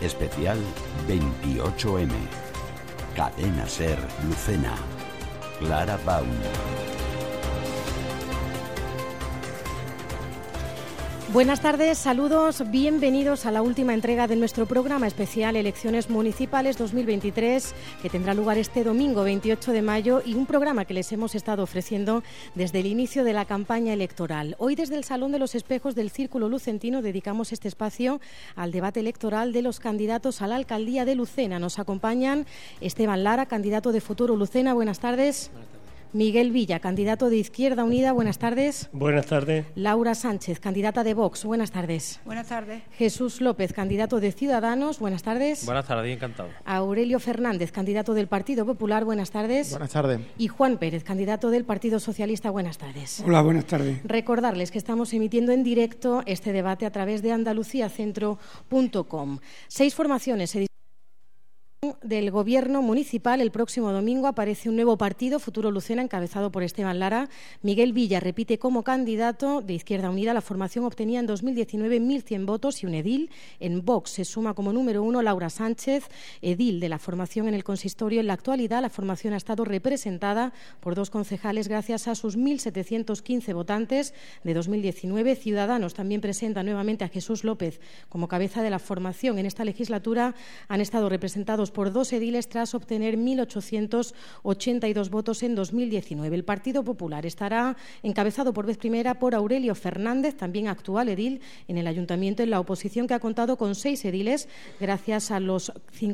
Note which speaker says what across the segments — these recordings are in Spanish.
Speaker 1: Especial 28M. Cadena Ser Lucena. Clara Baum.
Speaker 2: Buenas tardes, saludos, bienvenidos a la última entrega de nuestro programa especial Elecciones Municipales 2023, que tendrá lugar este domingo 28 de mayo y un programa que les hemos estado ofreciendo desde el inicio de la campaña electoral. Hoy desde el Salón de los Espejos del Círculo Lucentino dedicamos este espacio al debate electoral de los candidatos a la alcaldía de Lucena. Nos acompañan Esteban Lara, candidato de Futuro Lucena. Buenas tardes. Buenas tardes. Miguel Villa, candidato de Izquierda Unida. Buenas tardes.
Speaker 3: Buenas tardes.
Speaker 2: Laura Sánchez, candidata de Vox. Buenas tardes.
Speaker 4: Buenas tardes.
Speaker 2: Jesús López, candidato de Ciudadanos. Buenas tardes.
Speaker 5: Buenas tardes, encantado.
Speaker 2: Aurelio Fernández, candidato del Partido Popular. Buenas tardes.
Speaker 6: Buenas tardes.
Speaker 2: Y Juan Pérez, candidato del Partido Socialista. Buenas tardes.
Speaker 6: Hola, buenas tardes.
Speaker 2: Recordarles que estamos emitiendo en directo este debate a través de andaluciacentro.com. 6 formaciones se del Gobierno municipal. El próximo domingo aparece un nuevo partido, Futuro Lucena, encabezado por Esteban Lara. Miguel Villa repite como candidato de Izquierda Unida. La formación obtenía en 2019 1.100 votos y un edil. En Vox se suma como número 1 Laura Sánchez, edil de la formación en el consistorio. En la actualidad la formación ha estado representada por 2 concejales gracias a sus 1.715 votantes de 2019. Ciudadanos también presenta nuevamente a Jesús López como cabeza de la formación. En esta legislatura han estado representados por 2 ediles tras obtener 1.882 votos en 2019. El Partido Popular estará encabezado por vez primera por Aurelio Fernández, también actual edil en el Ayuntamiento, en la oposición, que ha contado con 6 ediles gracias a los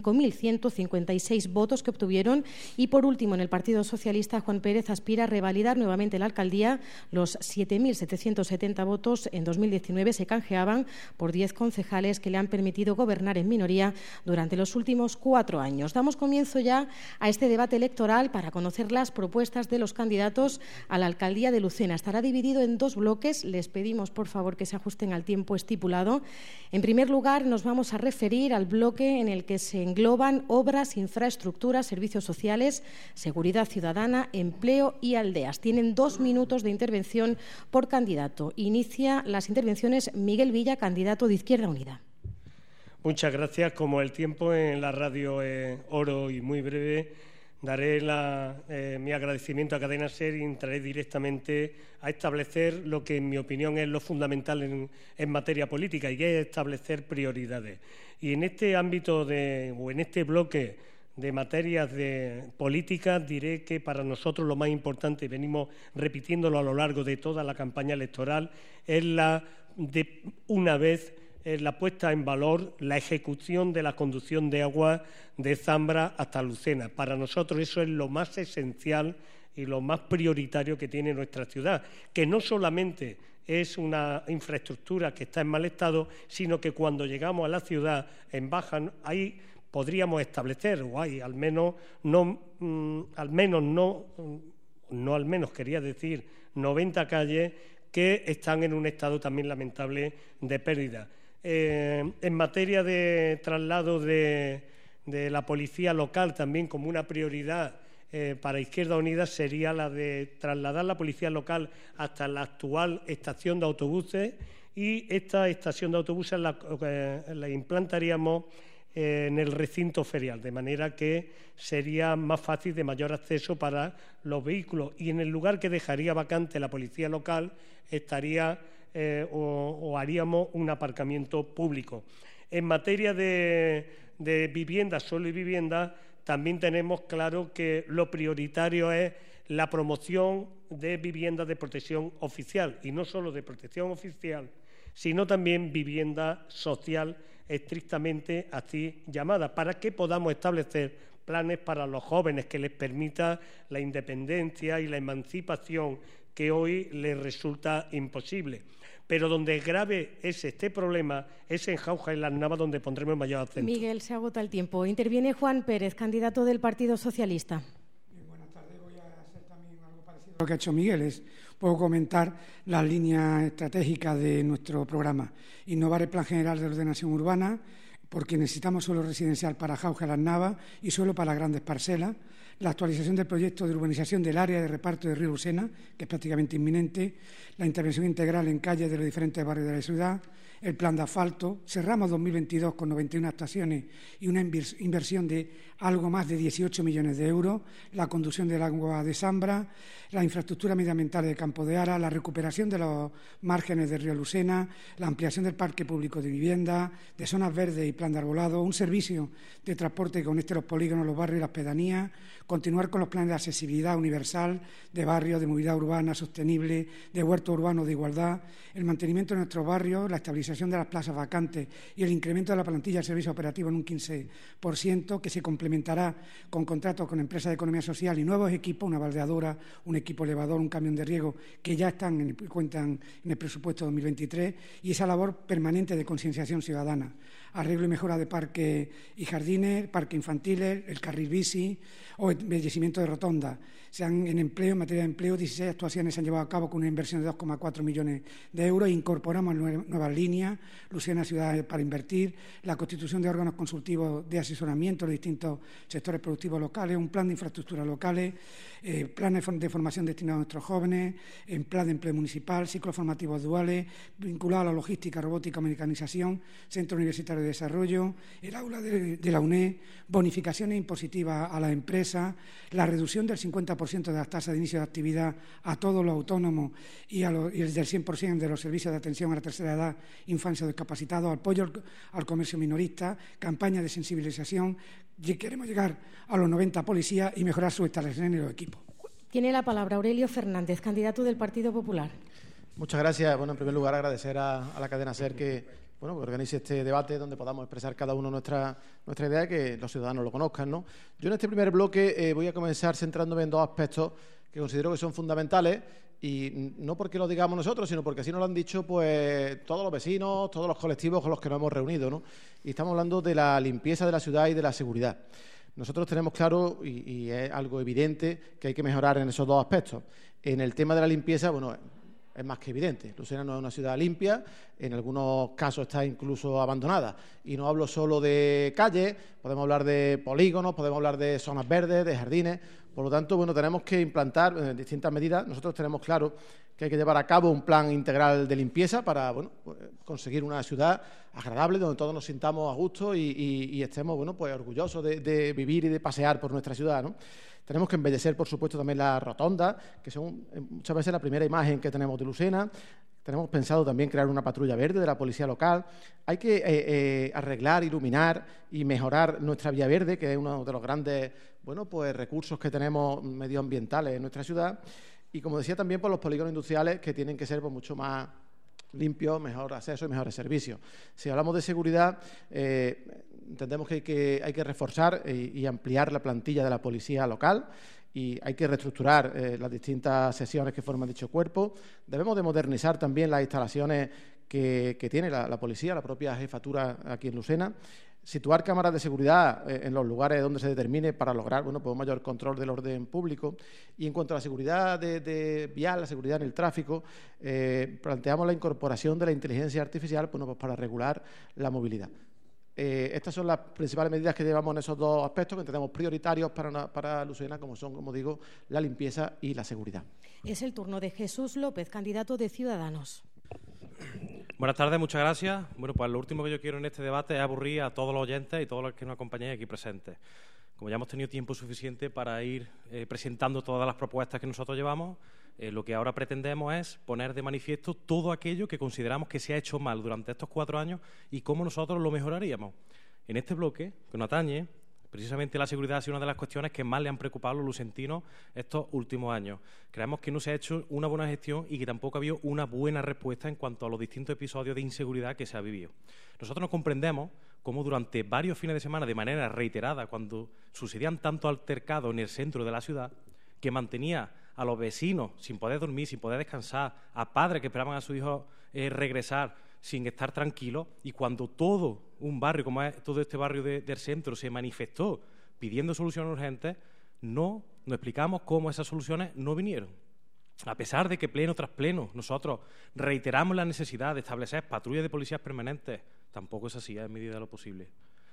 Speaker 2: 5.156 votos que obtuvieron. Y por último, en el Partido Socialista, Juan Pérez aspira a revalidar nuevamente la alcaldía. Los 7.770 votos en 2019 se canjeaban por 10 concejales que le han permitido gobernar en minoría durante los últimos 4 años. Damos comienzo ya a este debate electoral para conocer las propuestas de los candidatos a la alcaldía de Lucena. Estará dividido en 2 bloques. Les pedimos, por favor, que se ajusten al tiempo estipulado. En primer lugar, nos vamos a referir al bloque en el que se engloban obras, infraestructuras, servicios sociales, seguridad ciudadana, empleo y aldeas. Tienen 2 minutos de intervención por candidato. Inicia las intervenciones Miguel Villa, candidato de Izquierda Unida.
Speaker 3: Muchas gracias. Como el tiempo en la radio es oro y muy breve, daré mi agradecimiento a Cadena Ser y entraré directamente a establecer lo que, en mi opinión, es lo fundamental en materia política, y es establecer prioridades. Y en este ámbito en este bloque de materias de política, diré que para nosotros lo más importante, y venimos repitiéndolo a lo largo de toda la campaña electoral, es la puesta en valor, la ejecución de la conducción de agua de Zambra hasta Lucena. Para nosotros eso es lo más esencial y lo más prioritario que tiene nuestra ciudad, que no solamente es una infraestructura que está en mal estado, sino que cuando llegamos a la ciudad en baja, ahí podríamos establecer, o hay al menos 90 calles que están en un estado también lamentable de pérdida. En materia de traslado de la policía local, también como una prioridad para Izquierda Unida, sería la de trasladar la policía local hasta la actual estación de autobuses, y esta estación de autobuses la implantaríamos en el recinto ferial, de manera que sería más fácil, de mayor acceso para los vehículos, y en el lugar que dejaría vacante la policía local estaría o haríamos un aparcamiento público. En materia de vivienda, suelo y vivienda, también tenemos claro que lo prioritario es la promoción de viviendas de protección oficial, y no solo de protección oficial, sino también vivienda social estrictamente así llamada, para que podamos establecer planes para los jóvenes que les permita la independencia y la emancipación que hoy les resulta imposible. Pero donde es grave este problema es en Jauja y Las Navas, donde pondremos mayor acento.
Speaker 2: Miguel, se agota el tiempo. Interviene Juan Pérez, candidato del Partido Socialista.
Speaker 6: Buenas tardes. Voy a hacer también algo parecido a lo que ha hecho Miguel. Puedo comentar las líneas estratégicas de nuestro programa. Innovar el Plan General de Ordenación Urbana, porque necesitamos suelo residencial para Jauja, Las Navas y suelo para grandes parcelas, la actualización del proyecto de urbanización del área de reparto de Río Lucena, que es prácticamente inminente, la intervención integral en calles de los diferentes barrios de la ciudad, el plan de asfalto. Cerramos 2022 con 91 actuaciones y una inversión de algo más de 18 millones de euros, la conducción del agua de Zambra, la infraestructura medioambiental de Campo de Ara, la recuperación de los márgenes del río Lucena, la ampliación del parque público de vivienda, de zonas verdes y plan de arbolado, un servicio de transporte que conecte los polígonos, los barrios y las pedanías, continuar con los planes de accesibilidad universal, de barrios, de movilidad urbana sostenible, de huerto urbano de igualdad, el mantenimiento de nuestros barrios, la estabilización de las plazas vacantes y el incremento de la plantilla de servicio operativo en un 15%, que se complementará con contratos con empresas de economía social y nuevos equipos, una baldeadora, un equipo elevador, un camión de riego, que ya cuentan en el presupuesto 2023, y esa labor permanente de concienciación ciudadana. Arreglo y mejora de parques y jardines, parques infantiles, el carril bici o embellecimiento de rotondas. En materia de empleo, 16 actuaciones se han llevado a cabo con una inversión de 2,4 millones de euros. Incorporamos nuevas líneas, Lucena Ciudad para invertir, la constitución de órganos consultivos de asesoramiento de los distintos sectores productivos locales, un plan de infraestructuras locales, planes de formación destinados a nuestros jóvenes, plan de empleo municipal, ciclos formativos duales, vinculados a la logística, robótica, mecanización, centro universitario de desarrollo, el aula de la UNED, bonificaciones impositivas a las empresas, la reducción del 50% de las tasas de inicio de actividad a todos los autónomos y el del 100% de los servicios de atención a la tercera edad, infancia o discapacitados, apoyo al comercio minorista, campaña de sensibilización. Queremos llegar a los 90 policías y mejorar sus instalaciones y los equipos.
Speaker 2: Tiene la palabra Aurelio Fernández, candidato del Partido Popular.
Speaker 4: Muchas gracias. Bueno, en primer lugar, agradecer a la cadena SER que organice este debate donde podamos expresar cada uno nuestra idea y que los ciudadanos lo conozcan, ¿no? Yo en este primer bloque voy a comenzar centrándome en dos aspectos que considero que son fundamentales, y no porque lo digamos nosotros, sino porque así nos lo han dicho pues todos los vecinos, todos los colectivos con los que nos hemos reunido, ¿no? Y estamos hablando de la limpieza de la ciudad y de la seguridad. Nosotros tenemos claro, y es algo evidente, que hay que mejorar en esos dos aspectos. En el tema de la limpieza, es más que evidente. Lucena no es una ciudad limpia, en algunos casos está incluso abandonada. Y no hablo solo de calles, podemos hablar de polígonos, podemos hablar de zonas verdes, de jardines. Por lo tanto, tenemos que implantar distintas medidas. Nosotros tenemos claro que hay que llevar a cabo un plan integral de limpieza para conseguir una ciudad agradable, donde todos nos sintamos a gusto y estemos orgullosos de vivir y de pasear por nuestra ciudad, ¿no? Tenemos que embellecer, por supuesto, también las rotondas, que son muchas veces la primera imagen que tenemos de Lucena. Tenemos pensado también crear una patrulla verde de la policía local. Hay que arreglar, iluminar y mejorar nuestra vía verde, que es uno de los grandes recursos que tenemos medioambientales en nuestra ciudad. Y, como decía, también por los polígonos industriales, que tienen que ser mucho más limpios, mejor acceso y mejores servicios. Si hablamos de seguridad, entendemos que hay que reforzar y ampliar la plantilla de la policía local, y hay que reestructurar las distintas secciones que forman dicho cuerpo. Debemos de modernizar también las instalaciones que tiene la policía, la propia jefatura aquí en Lucena. Situar cámaras de seguridad en los lugares donde se determine para lograr un mayor control del orden público. Y en cuanto a la seguridad de vial, la seguridad en el tráfico, planteamos la incorporación de la inteligencia artificial para regular la movilidad. Estas son las principales medidas que llevamos en esos dos aspectos que entendemos prioritarios para Lucena, como son, como digo, la limpieza y la seguridad.
Speaker 2: Es el turno de Jesús López, candidato de Ciudadanos.
Speaker 5: Buenas tardes, muchas gracias. Pues lo último que yo quiero en este debate es aburrir a todos los oyentes y todos los que nos acompañáis aquí presentes. Como ya hemos tenido tiempo suficiente para ir presentando todas las propuestas que nosotros llevamos, lo que ahora pretendemos es poner de manifiesto todo aquello que consideramos que se ha hecho mal durante estos 4 años y cómo nosotros lo mejoraríamos. En este bloque, que nos atañe, precisamente la seguridad ha sido una de las cuestiones que más le han preocupado a los lucentinos estos últimos años. Creemos que no se ha hecho una buena gestión y que tampoco ha habido una buena respuesta en cuanto a los distintos episodios de inseguridad que se ha vivido. Nosotros no comprendemos cómo durante varios fines de semana, de manera reiterada, cuando sucedían tantos altercados en el centro de la ciudad, que mantenía a los vecinos sin poder dormir, sin poder descansar, a padres que esperaban a sus hijos regresar sin estar tranquilos, y cuando todo un barrio, como es todo este barrio del centro, se manifestó pidiendo soluciones urgentes, no nos explicamos cómo esas soluciones no vinieron. A pesar de que pleno tras pleno nosotros reiteramos la necesidad de establecer patrullas de policías permanentes, tampoco es así, en medida de lo posible.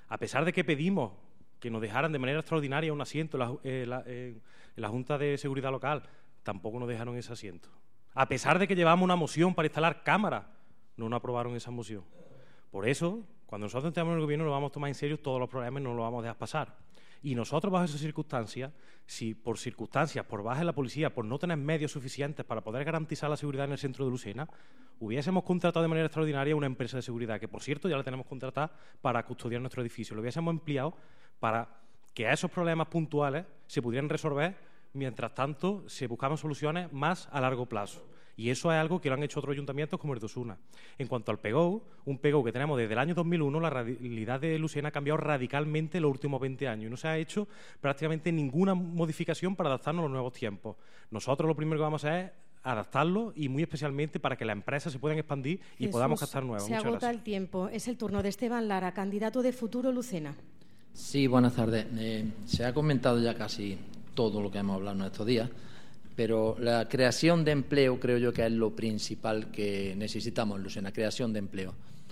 Speaker 5: A pesar de que pedimos que nos dejaran de manera extraordinaria un asiento en la Junta de Seguridad Local, tampoco nos dejaron ese asiento. A pesar de que llevamos una moción para instalar cámaras, no nos aprobaron esa moción. Por eso, cuando nosotros entramos en el gobierno, nos vamos a tomar en serio todos los problemas y no los vamos a dejar pasar. Y nosotros, bajo esas circunstancias, si por circunstancias, por baja de la policía, por no tener medios suficientes para poder garantizar la seguridad en el centro de Lucena, hubiésemos contratado de manera extraordinaria una empresa de seguridad, que por cierto ya la tenemos contratada para custodiar nuestro edificio. Lo hubiésemos empleado para que a esos problemas puntuales se pudieran resolver, mientras tanto se buscaban soluciones más a largo plazo. Y eso es algo que lo han hecho otros ayuntamientos como el de Osuna. En cuanto al PEGO, un PEGO que tenemos desde el año 2001, la realidad de Lucena ha cambiado radicalmente en los últimos 20 años y no se ha hecho prácticamente ninguna modificación para adaptarnos a los nuevos tiempos. Nosotros lo primero que vamos a hacer es adaptarlo y muy especialmente para que las empresas se puedan expandir y
Speaker 2: Jesús,
Speaker 5: podamos captar nuevas.
Speaker 2: Se agota el tiempo. Es el turno de Esteban Lara, candidato de Futuro Lucena.
Speaker 7: Sí, buenas tardes. Se ha comentado ya casi todo lo que hemos hablado en estos días, pero la creación de empleo creo yo que es lo principal que necesitamos en Lucena, creación de empleo.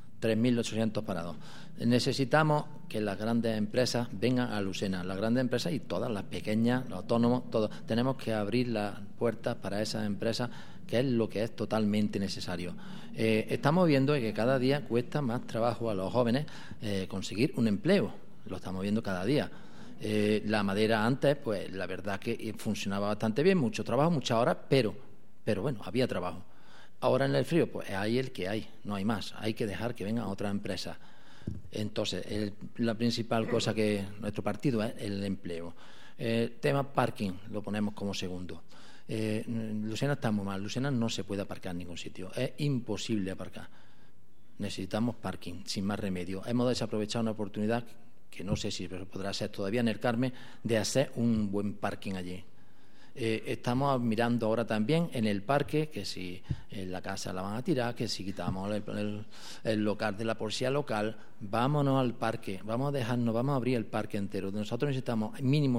Speaker 7: 3.800 parados. Necesitamos que las grandes empresas vengan a Lucena, las grandes empresas y todas las pequeñas, los autónomos, todos. Tenemos que abrir las puertas para esas empresas, que es lo que es totalmente necesario. Estamos viendo que cada día cuesta más trabajo a los jóvenes conseguir un empleo, lo estamos viendo cada día. La madera antes, pues la verdad que funcionaba bastante bien, mucho trabajo, muchas horas, pero bueno, había trabajo. Ahora en el frío, pues hay el que hay, no hay más. Hay que dejar que vengan otras empresas. Entonces, la principal cosa que nuestro partido es el empleo. Tema parking, lo ponemos como segundo. Lucena está muy mal. Lucena no se puede aparcar en ningún sitio. Es imposible aparcar. Necesitamos parking, sin más remedio. Hemos desaprovechado una oportunidad que no sé si podrá ser todavía en el Carmen, de hacer un buen parking allí. Estamos mirando ahora también en el parque, que si la casa la van a tirar, que si quitamos el local de la policía local, vámonos al parque, vamos a abrir el parque entero. Nosotros necesitamos mínimo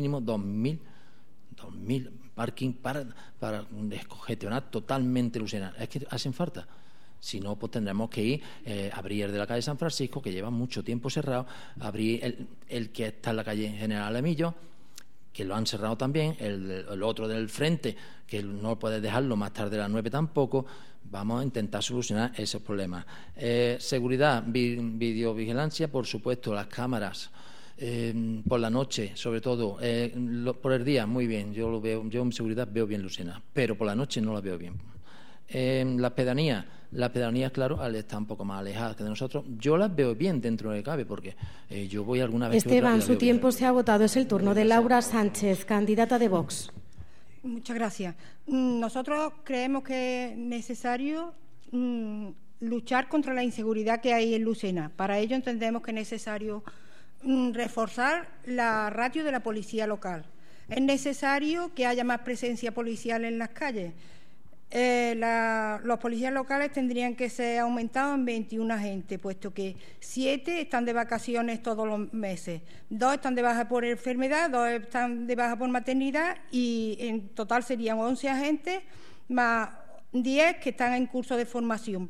Speaker 7: 2.000 parking para gestionar totalmente Lucena. Es que hacen falta. Si no, pues tendremos que ir a abrir el de la calle San Francisco, que lleva mucho tiempo cerrado, abrir el que está en la calle General Emilio, que lo han cerrado también, el otro del frente, que no puedes dejarlo más tarde a las 9 tampoco. Vamos a intentar solucionar esos problemas. Seguridad, videovigilancia, por supuesto, las cámaras. Por la noche, sobre todo, por el día, muy bien, yo en seguridad veo bien Lucena, pero por la noche no la veo bien. Las pedanías, claro, está un poco más alejadas que de nosotros. Yo las veo bien dentro de lo que cabe, porque yo voy alguna vez...
Speaker 2: Esteban, su tiempo se ha agotado. Es el turno de Laura Sánchez, candidata de Vox.
Speaker 8: Muchas gracias. Nosotros creemos que es necesario luchar contra la inseguridad que hay en Lucena. Para ello entendemos que es necesario reforzar la ratio de la policía local. Es necesario que haya más presencia policial en las calles. Los policías locales tendrían que ser aumentados en 21 agentes, puesto que 7 están de vacaciones todos los meses, 2 están de baja por enfermedad, 2 están de baja por maternidad y en total serían 11 agentes más 10 que están en curso de formación.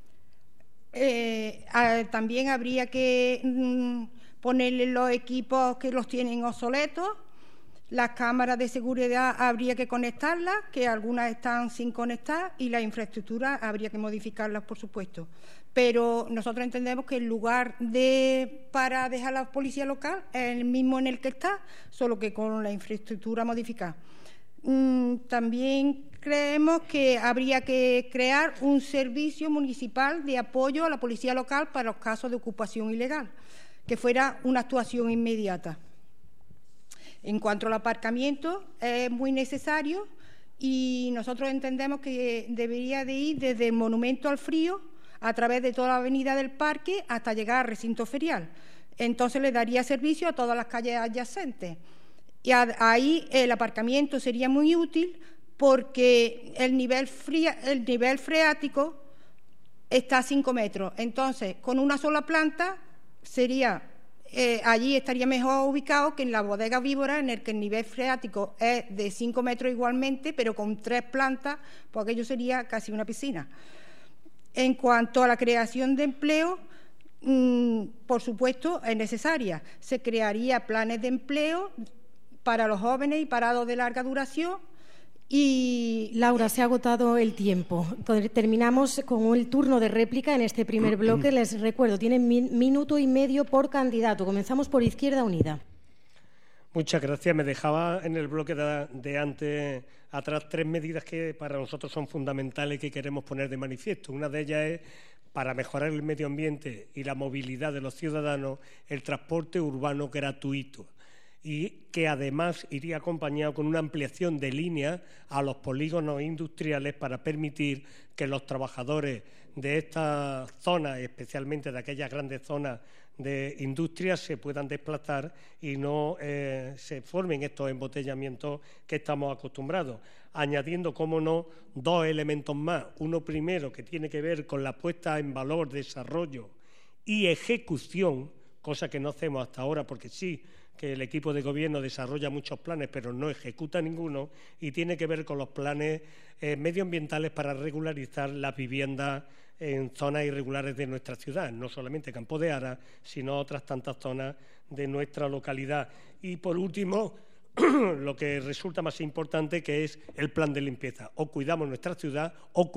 Speaker 8: También habría que ponerle los equipos que los tienen obsoletos. Las cámaras de seguridad habría que conectarlas, que algunas están sin conectar, y la infraestructura habría que modificarlas, por supuesto. Pero nosotros entendemos que el lugar para dejar la policía local es el mismo en el que está, solo que con la infraestructura modificada. También creemos que habría que crear un servicio municipal de apoyo a la policía local para los casos de ocupación ilegal, que fuera una actuación inmediata. En cuanto al aparcamiento, es muy necesario y nosotros entendemos que debería de ir desde el Monumento al Frío a través de toda la avenida del Parque hasta llegar al recinto ferial. Entonces le daría servicio a todas las calles adyacentes. Y ahí el aparcamiento sería muy útil porque el nivel freático está a 5 metros. Entonces, con una sola planta sería... allí estaría mejor ubicado que en la bodega Víbora, en el que el nivel freático es de 5 metros igualmente, pero con 3 plantas, pues aquello sería casi una piscina. En cuanto a la creación de empleo, por supuesto, es necesaria. Se crearía planes de empleo para los jóvenes y parados de larga duración. Y
Speaker 2: Laura, se ha agotado el tiempo. Terminamos con el turno de réplica en este primer bloque. Les recuerdo, tienen minuto y medio por candidato. Comenzamos por Izquierda Unida.
Speaker 3: Muchas gracias. Me dejaba en el bloque de antes atrás 3 medidas que para nosotros son fundamentales y que queremos poner de manifiesto. Una de ellas es, para mejorar el medio ambiente y la movilidad de los ciudadanos, el transporte urbano gratuito, y que además iría acompañado con una ampliación de líneas a los polígonos industriales para permitir que los trabajadores de estas zonas, especialmente de aquellas grandes zonas de industria, se puedan desplazar y no se formen estos embotellamientos que estamos acostumbrados. Añadiendo, cómo no, 2 elementos más. Uno primero, que tiene que ver con la puesta en valor, desarrollo y ejecución, cosa que no hacemos hasta ahora, porque sí que el equipo de gobierno desarrolla muchos planes, pero no ejecuta ninguno, y tiene que ver con los planes medioambientales para regularizar las viviendas en zonas irregulares de nuestra ciudad, no solamente Campo de Ara, sino otras tantas zonas de nuestra localidad. Y por último, lo que resulta más importante, que es el plan de limpieza. O cuidamos nuestra ciudad,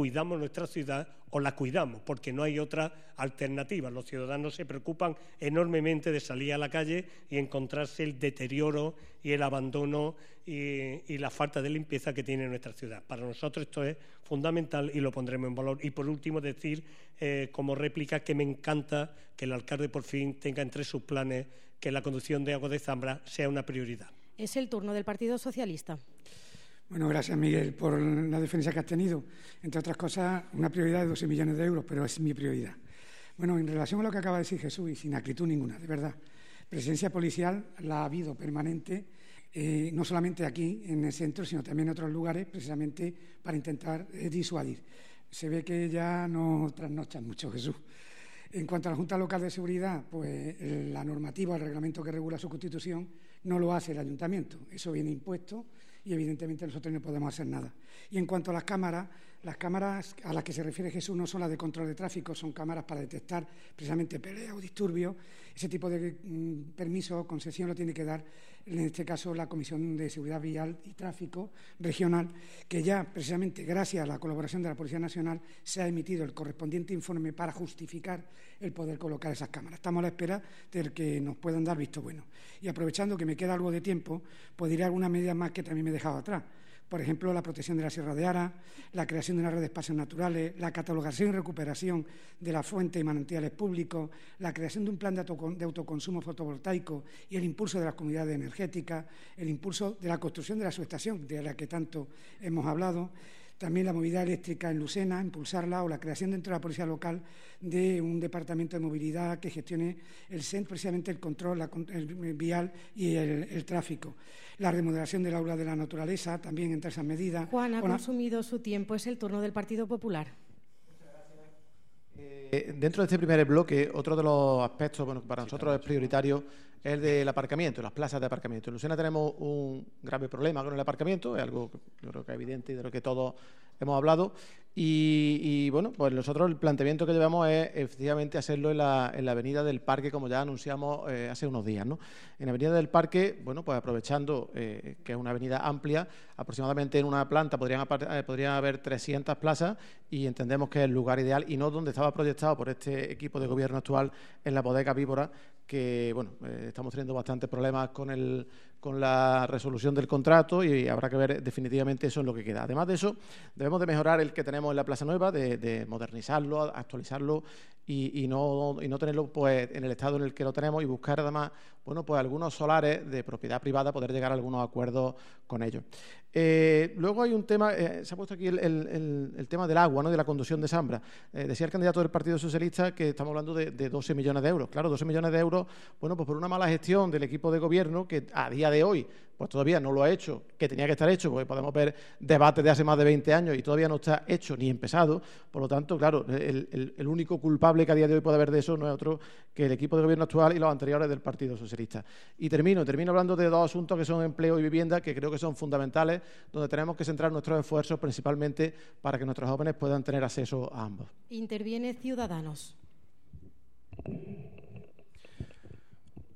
Speaker 3: o la cuidamos, porque no hay otra alternativa. Los ciudadanos se preocupan enormemente de salir a la calle y encontrarse el deterioro y el abandono y la falta de limpieza que tiene nuestra ciudad. Para nosotros esto es fundamental y lo pondremos en valor. Y por último, decir como réplica que me encanta que el alcalde por fin tenga entre sus planes que la conducción de agua de Zambra sea una prioridad.
Speaker 2: Es el turno del Partido Socialista.
Speaker 6: Bueno, gracias, Miguel, por la defensa que has tenido. Entre otras cosas, una prioridad de 12 millones de euros, pero es mi prioridad. Bueno, en relación a lo que acaba de decir Jesús, y sin acritud ninguna, de verdad, presencia policial la ha habido permanente, no solamente aquí, en el centro, sino también en otros lugares, precisamente para intentar disuadir. Se ve que ya no trasnochan mucho, Jesús. En cuanto a la Junta Local de Seguridad, pues la normativa, el reglamento que regula su constitución, no lo hace el ayuntamiento. Eso viene impuesto y, evidentemente, nosotros no podemos hacer nada. Y en cuanto a las cámaras a las que se refiere Jesús no son las de control de tráfico, son cámaras para detectar precisamente peleas o disturbios. Ese tipo de permiso o concesión lo tiene que dar, en este caso, la Comisión de Seguridad Vial y Tráfico Regional, que ya, precisamente, gracias a la colaboración de la Policía Nacional, se ha emitido el correspondiente informe para justificar el poder colocar esas cámaras. Estamos a la espera de que nos puedan dar visto bueno. Y aprovechando que me queda algo de tiempo, pues diré algunas medidas más que también me he dejado atrás. Por ejemplo, la protección de la Sierra de Ara, la creación de una red de espacios naturales, la catalogación y recuperación de las fuentes y manantiales públicos, la creación de un plan de autoconsumo fotovoltaico y el impulso de las comunidades energéticas, el impulso de la construcción de la subestación, de la que tanto hemos hablado, también la movilidad eléctrica en Lucena, impulsarla, o la creación dentro de la policía local de un departamento de movilidad que gestione precisamente el control el vial y el tráfico. La remodelación del aula de la naturaleza, también entre esas medidas.
Speaker 2: Juan, ha consumido su tiempo. Es el turno del Partido Popular.
Speaker 4: Dentro de este primer bloque, otro de los aspectos, bueno, para nosotros es prioritario, es el del aparcamiento, las plazas de aparcamiento. En Lucena tenemos un grave problema con el aparcamiento, es algo que yo creo que es evidente y de lo que todos hemos hablado. Y bueno, pues nosotros el planteamiento que llevamos es efectivamente hacerlo en la Avenida del Parque, como ya anunciamos hace unos días, ¿no? En la Avenida del Parque, bueno, pues aprovechando que es una avenida amplia, aproximadamente en una planta podrían haber 300 plazas, y entendemos que es el lugar ideal y no donde estaba proyectado por este equipo de gobierno actual en la bodega Víbora, que bueno, estamos teniendo bastantes problemas con la resolución del contrato, y habrá que ver definitivamente eso en lo que queda. Además de eso, debemos de mejorar el que tenemos en la Plaza Nueva, de modernizarlo, actualizarlo y no tenerlo pues en el estado en el que lo tenemos, y buscar además, bueno, pues algunos solares de propiedad privada, poder llegar a algunos acuerdos con ellos. Luego hay un tema, se ha puesto aquí el tema del agua, ¿no?, de la conducción de Zambra. Decía el candidato del Partido Socialista que estamos hablando de 12 millones de euros. Claro, 12 millones de euros, bueno, pues por una mala gestión del equipo de gobierno, que a día de hoy pues todavía no lo ha hecho, que tenía que estar hecho, porque podemos ver debates de hace más de 20 años y todavía no está hecho ni empezado. Por lo tanto, claro, el único culpable que a día de hoy puede haber de eso no es otro que el equipo de gobierno actual y los anteriores del Partido Socialista. Y termino hablando de dos asuntos que son empleo y vivienda, que creo que son fundamentales, donde tenemos que centrar nuestros esfuerzos principalmente para que nuestros jóvenes puedan tener acceso a ambos.
Speaker 2: Interviene Ciudadanos.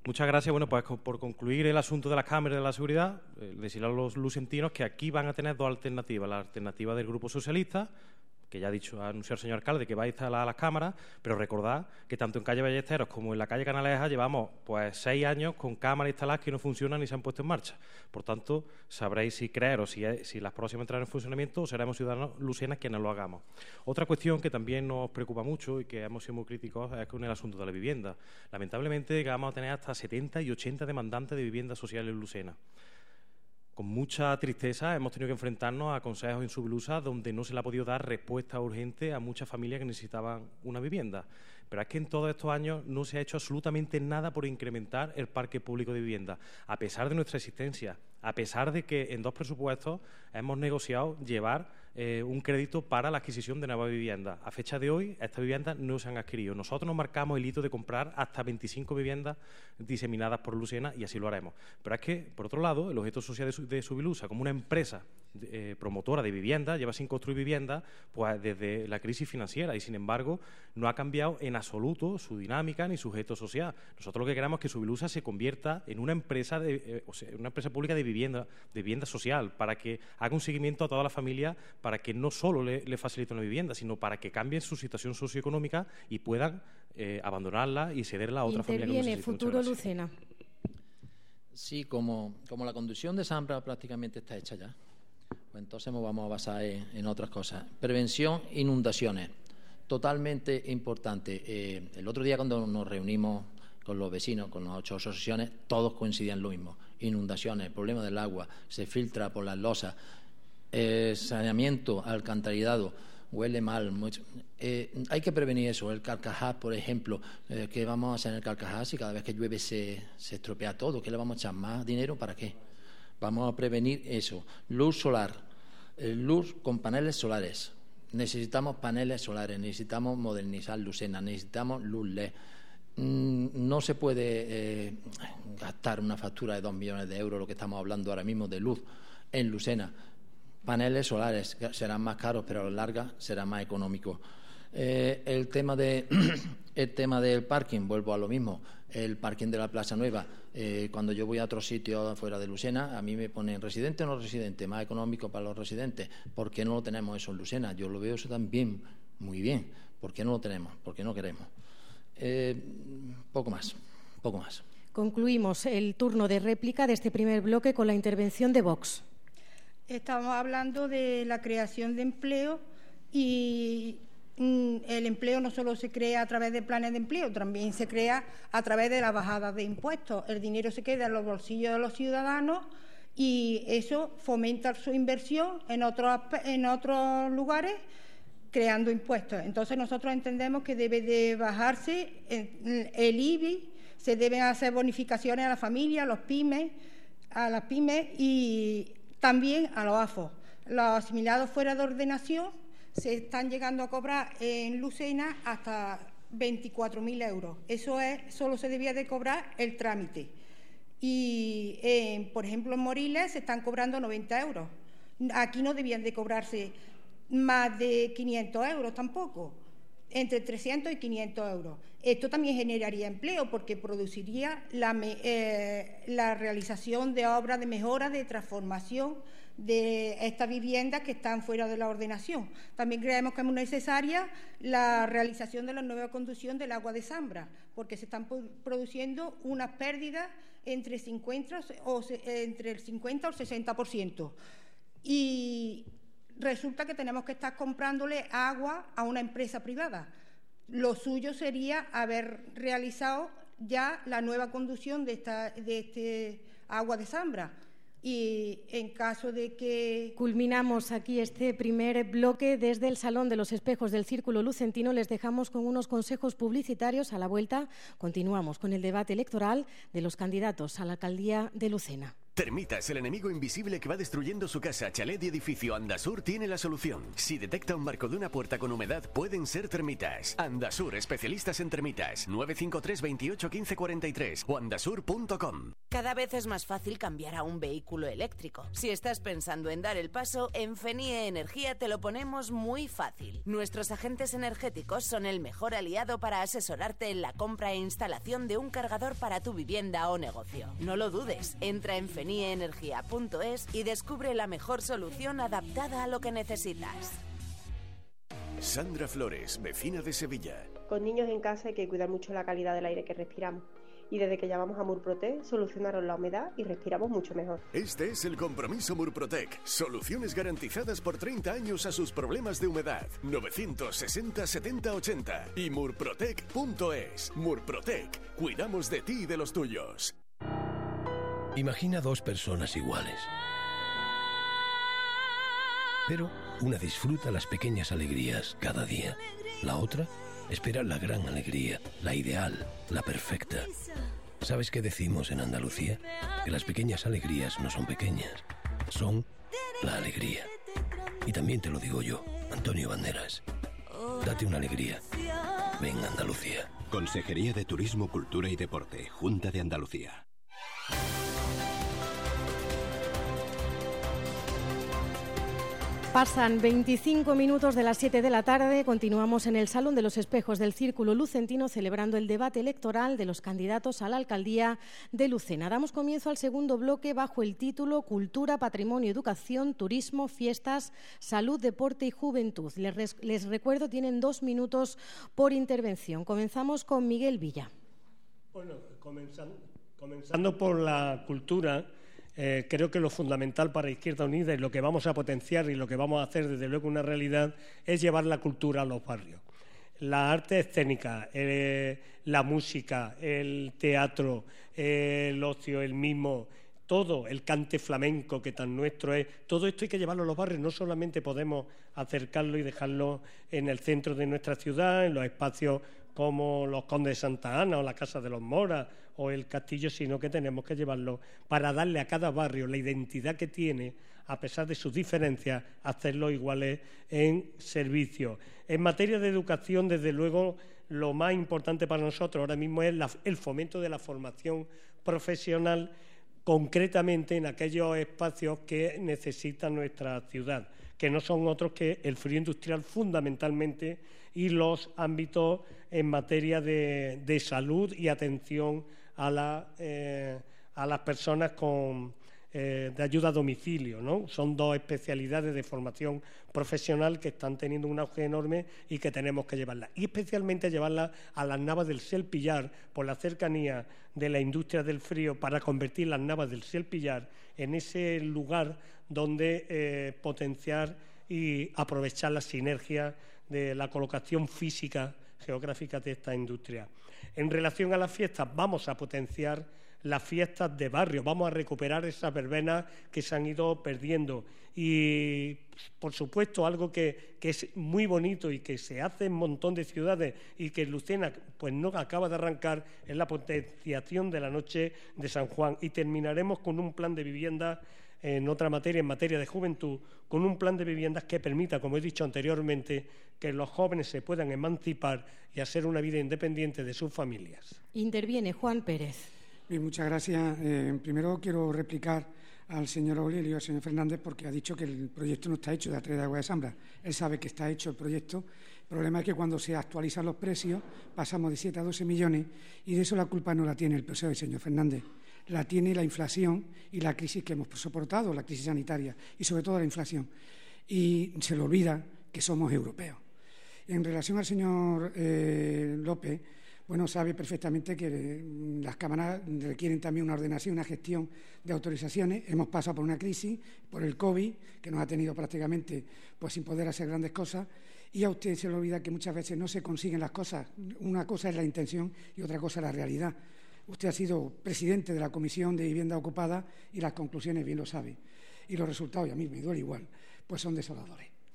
Speaker 5: Muchas gracias. Bueno, pues por concluir el asunto de las cámaras de la seguridad, decirle a los lucentinos que aquí van a tener dos alternativas. La alternativa del Grupo Socialista, que ya ha anunciado el señor alcalde que va a instalar las cámaras, pero recordad que tanto en calle Ballesteros como en la calle Canalejas llevamos pues 6 años con cámaras instaladas que no funcionan ni se han puesto en marcha. Por tanto, sabréis si creer o si las próximas entrarán en funcionamiento o seremos ciudadanos lucenas quienes lo hagamos. Otra cuestión que también nos preocupa mucho y que hemos sido muy críticos es con el asunto de la vivienda. Lamentablemente vamos a tener hasta 70 y 80 demandantes de vivienda social en Lucena. Con mucha tristeza hemos tenido que enfrentarnos a consejos en Sublusa donde no se le ha podido dar respuesta urgente a muchas familias que necesitaban una vivienda. Pero es que en todos estos años no se ha hecho absolutamente nada por incrementar el parque público de vivienda, a pesar de nuestra existencia, a pesar de que en 2 presupuestos hemos negociado llevar un crédito para la adquisición de nuevas viviendas. A fecha de hoy, estas viviendas no se han adquirido. Nosotros nos marcamos el hito de comprar hasta 25 viviendas diseminadas por Lucena y así lo haremos. Pero es que, por otro lado, el objeto social de Subilusa, como una empresa promotora de vivienda, lleva sin construir viviendas pues desde la crisis financiera y, sin embargo, no ha cambiado en absoluto su dinámica ni su objeto social. Nosotros lo que queremos es que Subilusa se convierta en una empresa una empresa pública de vivienda social, para que haga un seguimiento a todas las familias, para que no solo le facilite una vivienda, sino para que cambien su situación socioeconómica y puedan abandonarla y cederla a otra familia que lo necesite.
Speaker 2: Futuro Lucena.
Speaker 7: Sí, como la conducción de Zambra prácticamente está hecha ya, pues entonces nos vamos a basar en otras cosas. Prevención, inundaciones, totalmente importante. El otro día cuando nos reunimos con los vecinos, con las 8 asociaciones, todos coincidían en lo mismo. Inundaciones, el problema del agua, se filtra por las losas, saneamiento, alcantarillado, huele mal. Mucho. Hay que prevenir eso. El Carcajás, por ejemplo, ¿qué vamos a hacer en el Carcajás si cada vez que llueve se estropea todo? ¿Qué le vamos a echar? ¿Más dinero? ¿Para qué? Vamos a prevenir eso. Luz solar, luz con paneles solares. Necesitamos paneles solares, necesitamos modernizar Lucena, necesitamos luz LED. No se puede gastar una factura de 2 millones de euros, lo que estamos hablando ahora mismo de luz en Lucena. Paneles solares serán más caros, pero a la larga será más económico. El tema del parking, vuelvo a lo mismo. El parking de la Plaza Nueva, cuando yo voy a otro sitio fuera de Lucena, a mí me ponen residente o no residente, más económico para los residentes. ¿Por qué no lo tenemos eso en Lucena? Yo lo veo eso también muy bien. ¿Por qué no lo tenemos? ¿Por qué no queremos? Poco más.
Speaker 2: Concluimos el turno de réplica de este primer bloque con la intervención de Vox.
Speaker 8: Estamos hablando de la creación de empleo y el empleo no solo se crea a través de planes de empleo, también se crea a través de la bajada de impuestos. El dinero se queda en los bolsillos de los ciudadanos y eso fomenta su inversión en otros lugares, creando impuestos. Entonces nosotros entendemos que debe de bajarse el IBI, se deben hacer bonificaciones a la familia, a las pymes y también a los AFO. Los asimilados fuera de ordenación se están llegando a cobrar en Lucena hasta 24.000 euros. Eso solo se debía de cobrar el trámite. Y, por ejemplo, en Moriles se están cobrando 90 euros. Aquí no debían de cobrarse más de 500 euros tampoco, entre 300 y 500 euros. Esto también generaría empleo porque produciría la realización de obras de mejora, de transformación de estas viviendas que están fuera de la ordenación. También creemos que es muy necesaria la realización de la nueva conducción del agua de Zambra, porque se están produciendo unas pérdidas entre el 50 o el 60%. Y resulta que tenemos que estar comprándole agua a una empresa privada. Lo suyo sería haber realizado ya la nueva conducción de este agua de Zambra. Y en caso de que...
Speaker 2: Culminamos aquí este primer bloque desde el Salón de los Espejos del Círculo Lucentino. Les dejamos con unos consejos publicitarios. A la vuelta continuamos con el debate electoral de los candidatos a la alcaldía de Lucena.
Speaker 9: Termitas, el enemigo invisible que va destruyendo su casa, chalet y edificio. Andasur tiene la solución. Si detecta un marco de una puerta con humedad, pueden ser termitas. Andasur, especialistas en termitas. 953 28 15 43 o andasur.com.
Speaker 10: Cada vez es más fácil cambiar a un vehículo eléctrico. Si estás pensando en dar el paso, en Fenie Energía te lo ponemos muy fácil. Nuestros agentes energéticos son el mejor aliado para asesorarte en la compra e instalación de un cargador para tu vivienda o negocio. No lo dudes, entra en fenieenergia.es y descubre la mejor solución adaptada a lo que necesitas.
Speaker 9: Sandra Flores, vecina de Sevilla.
Speaker 11: Con niños en casa hay que cuidar mucho la calidad del aire que respiramos. Y desde que llamamos a Murprotec solucionaron la humedad y respiramos mucho mejor.
Speaker 9: Este es el compromiso Murprotec. Soluciones garantizadas por 30 años a sus problemas de humedad. 960 70 80 y murprotec.es. Murprotec. Cuidamos de ti y de los tuyos.
Speaker 12: Imagina dos personas iguales. Pero una disfruta las pequeñas alegrías cada día. La otra espera la gran alegría, la ideal, la perfecta. ¿Sabes qué decimos en Andalucía? Que las pequeñas alegrías no son pequeñas, son la alegría. Y también te lo digo yo, Antonio Banderas. Date una alegría. Ven, Andalucía.
Speaker 1: Consejería de Turismo, Cultura y Deporte, Junta de Andalucía.
Speaker 2: Pasan 25 minutos de las 7 de la tarde. Continuamos en el Salón de los Espejos del Círculo Lucentino celebrando el debate electoral de los candidatos a la alcaldía de Lucena. Damos comienzo al segundo bloque bajo el título Cultura, Patrimonio, Educación, Turismo, Fiestas, Salud, Deporte y Juventud. Les recuerdo, tienen 2 minutos por intervención. Comenzamos con Miguel Villa.
Speaker 3: Bueno, comenzando por la cultura. Creo que lo fundamental para Izquierda Unida y lo que vamos a potenciar y lo que vamos a hacer desde luego una realidad es llevar la cultura a los barrios. La arte escénica, la música, el teatro, el ocio, el mimo, todo, el cante flamenco que tan nuestro es, todo esto hay que llevarlo a los barrios. No solamente podemos acercarlo y dejarlo en el centro de nuestra ciudad, en los espacios como los Condes de Santa Ana o la Casa de los Moras o el Castillo, sino que tenemos que llevarlo para darle a cada barrio la identidad que tiene, a pesar de sus diferencias, hacerlo iguales en servicio. En materia de educación, desde luego, lo más importante para nosotros ahora mismo es el fomento de la formación profesional, concretamente en aquellos espacios que necesita nuestra ciudad, que no son otros que el frío industrial fundamentalmente y los ámbitos en materia de salud y atención a las personas de ayuda a domicilio, ¿no? Son dos especialidades de formación profesional que están teniendo un auge enorme y que tenemos que llevarlas. Y especialmente llevarlas a las Navas del Selpillar, por la cercanía de la industria del frío, para convertir las Navas del Selpillar en ese lugar donde potenciar y aprovechar la sinergia de la colocación física geográfica de esta industria. En relación a las fiestas, vamos a potenciar las fiestas de barrio, vamos a recuperar esas verbenas que se han ido perdiendo y, por supuesto, algo que es muy bonito y que se hace en un montón de ciudades y que en Lucena pues no acaba de arrancar, es la potenciación de la Noche de San Juan, y terminaremos con un plan de vivienda en otra materia, en materia de juventud, con un plan de viviendas que permita, como he dicho anteriormente, que los jóvenes se puedan emancipar y hacer una vida independiente de sus familias.
Speaker 2: Interviene Juan Pérez.
Speaker 6: Bien, muchas gracias. Primero quiero replicar al señor Aurelio y al señor Fernández, porque ha dicho que el proyecto no está hecho de Atreve de Agua de Zambra. Él sabe que está hecho el proyecto. El problema es que cuando se actualizan los precios pasamos de 7 a 12 millones y de eso la culpa no la tiene el PSOE, señor Fernández. La tiene la inflación y la crisis que hemos soportado, la crisis sanitaria y sobre todo la inflación. Y se le olvida que somos europeos. En relación al señor López, bueno, sabe perfectamente que las cámaras requieren también una ordenación, una gestión de autorizaciones. Hemos pasado por una crisis, por el COVID, que nos ha tenido prácticamente pues sin poder hacer grandes cosas, y a usted se le olvida que muchas veces no se consiguen las cosas. Una cosa es la intención y otra cosa es la realidad. Usted ha sido presidente de la Comisión de Vivienda Ocupada y las conclusiones bien lo sabe. Y los resultados, y a mí me duele igual, pues son desoladores.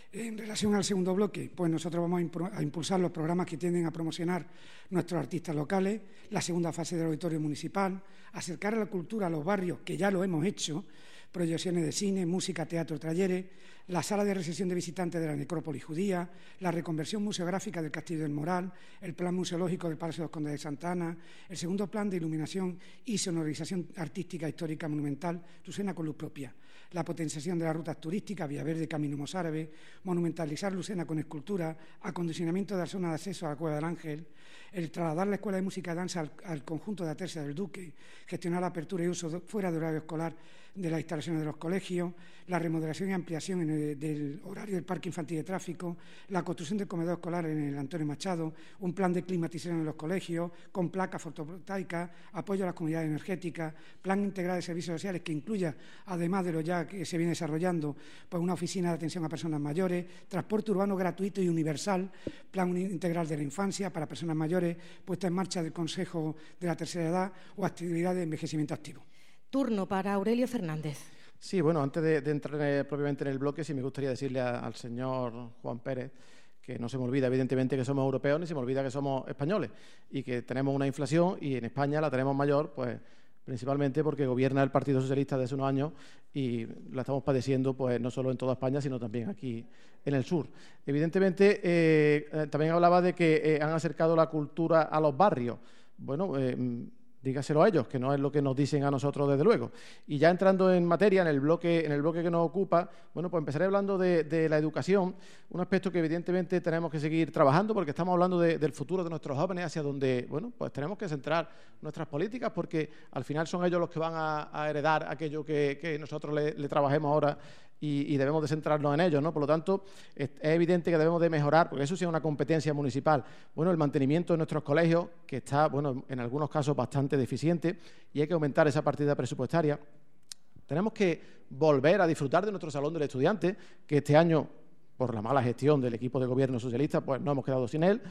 Speaker 6: En relación al segundo bloque, pues nosotros vamos a impulsar los programas que tienden a promocionar nuestros artistas locales, la segunda fase del auditorio municipal, acercar a la cultura a los barrios, que ya lo hemos hecho, proyecciones de cine, música, teatro, talleres, la sala de recepción de visitantes de la necrópolis judía, la reconversión museográfica del Castillo del Moral, el plan museológico del Palacio de los Condes de Santa Ana, el segundo plan de iluminación y sonorización artística, histórica, monumental, Lucena con luz propia, la potenciación de las rutas turísticas, Vía Verde, Camino Mozárabe, monumentalizar Lucena con escultura, acondicionamiento de la zona de acceso a la Cueva del Ángel, el trasladar la Escuela de Música y Danza al conjunto de Atercia del Duque, gestionar la apertura y uso fuera de horario escolar de las instalaciones de los colegios, la remodelación y ampliación del horario del parque infantil de tráfico, la construcción del comedor escolar en el Antonio Machado, un plan de climatización en los colegios, con placas fotovoltaicas, apoyo a las comunidades energéticas, plan integral de servicios sociales que incluya, además de lo ya que se viene desarrollando, pues una oficina de atención a personas mayores, transporte urbano gratuito y universal, plan integral de la infancia para personas mayores, puesta en marcha del Consejo de la Tercera Edad o actividades de envejecimiento activo.
Speaker 2: Turno para Aurelio Fernández.
Speaker 4: Sí, bueno, antes de entrar propiamente en el bloque, sí me gustaría decirle al señor Juan Pérez que no se me olvida, evidentemente, que somos europeos, ni se me olvida que somos españoles y que tenemos una inflación y en España la tenemos mayor, pues principalmente porque gobierna el Partido Socialista desde unos años y la estamos padeciendo pues no solo en toda España, sino también aquí en el sur. Evidentemente, también hablaba de que han acercado la cultura a los barrios. Bueno, dígaselo a ellos, que no es lo que nos dicen a nosotros, desde luego. Y ya entrando en materia, en el bloque que nos ocupa, bueno, pues empezaré hablando de la educación, un aspecto que evidentemente tenemos que seguir trabajando porque estamos hablando del futuro de nuestros jóvenes, hacia donde, bueno, pues tenemos que centrar nuestras políticas porque al final son ellos los que van a heredar aquello que nosotros le trabajemos ahora y debemos de centrarnos en ellos, ¿no? Por lo tanto, es evidente que debemos de mejorar, porque eso sí es una competencia municipal, bueno, el mantenimiento de nuestros colegios, que está, bueno, en algunos casos bastante deficiente, y hay que aumentar esa partida presupuestaria. Tenemos que volver a disfrutar de nuestro salón del estudiante, que este año, por la mala gestión del equipo de gobierno socialista, pues no hemos quedado sin él,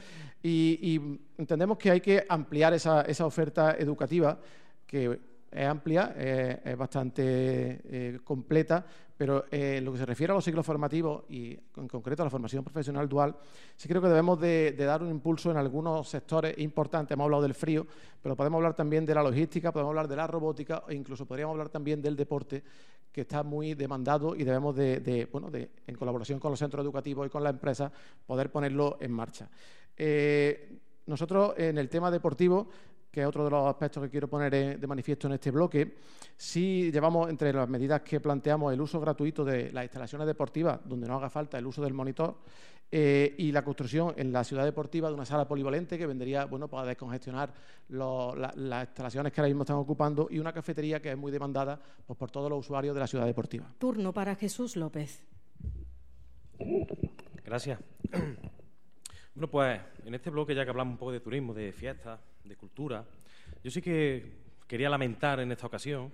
Speaker 4: y entendemos que hay que ampliar esa oferta educativa, que es amplia, es bastante completa, pero en lo que se refiere a los ciclos formativos y en concreto a la formación profesional dual, sí creo que debemos de dar un impulso en algunos sectores importantes. Hemos hablado del frío, pero podemos hablar también de la logística, podemos hablar de la robótica e incluso podríamos hablar también del deporte, que está muy demandado y debemos en colaboración con los centros educativos y con las empresas, poder ponerlo en marcha. Nosotros, en el tema deportivo, que es otro de los aspectos que quiero poner de manifiesto en este bloque, sí llevamos entre las medidas que planteamos el uso gratuito de las instalaciones deportivas, donde no haga falta el uso del monitor, y la construcción en la ciudad deportiva de una sala polivalente que vendría, bueno, para descongestionar las instalaciones que ahora mismo están ocupando, y una cafetería que es muy demandada pues, por todos los usuarios de la ciudad deportiva.
Speaker 2: Turno para Jesús López.
Speaker 5: Gracias. Bueno, pues en este bloque, ya que hablamos un poco de turismo, de fiestas, de cultura, yo sí que quería lamentar en esta ocasión,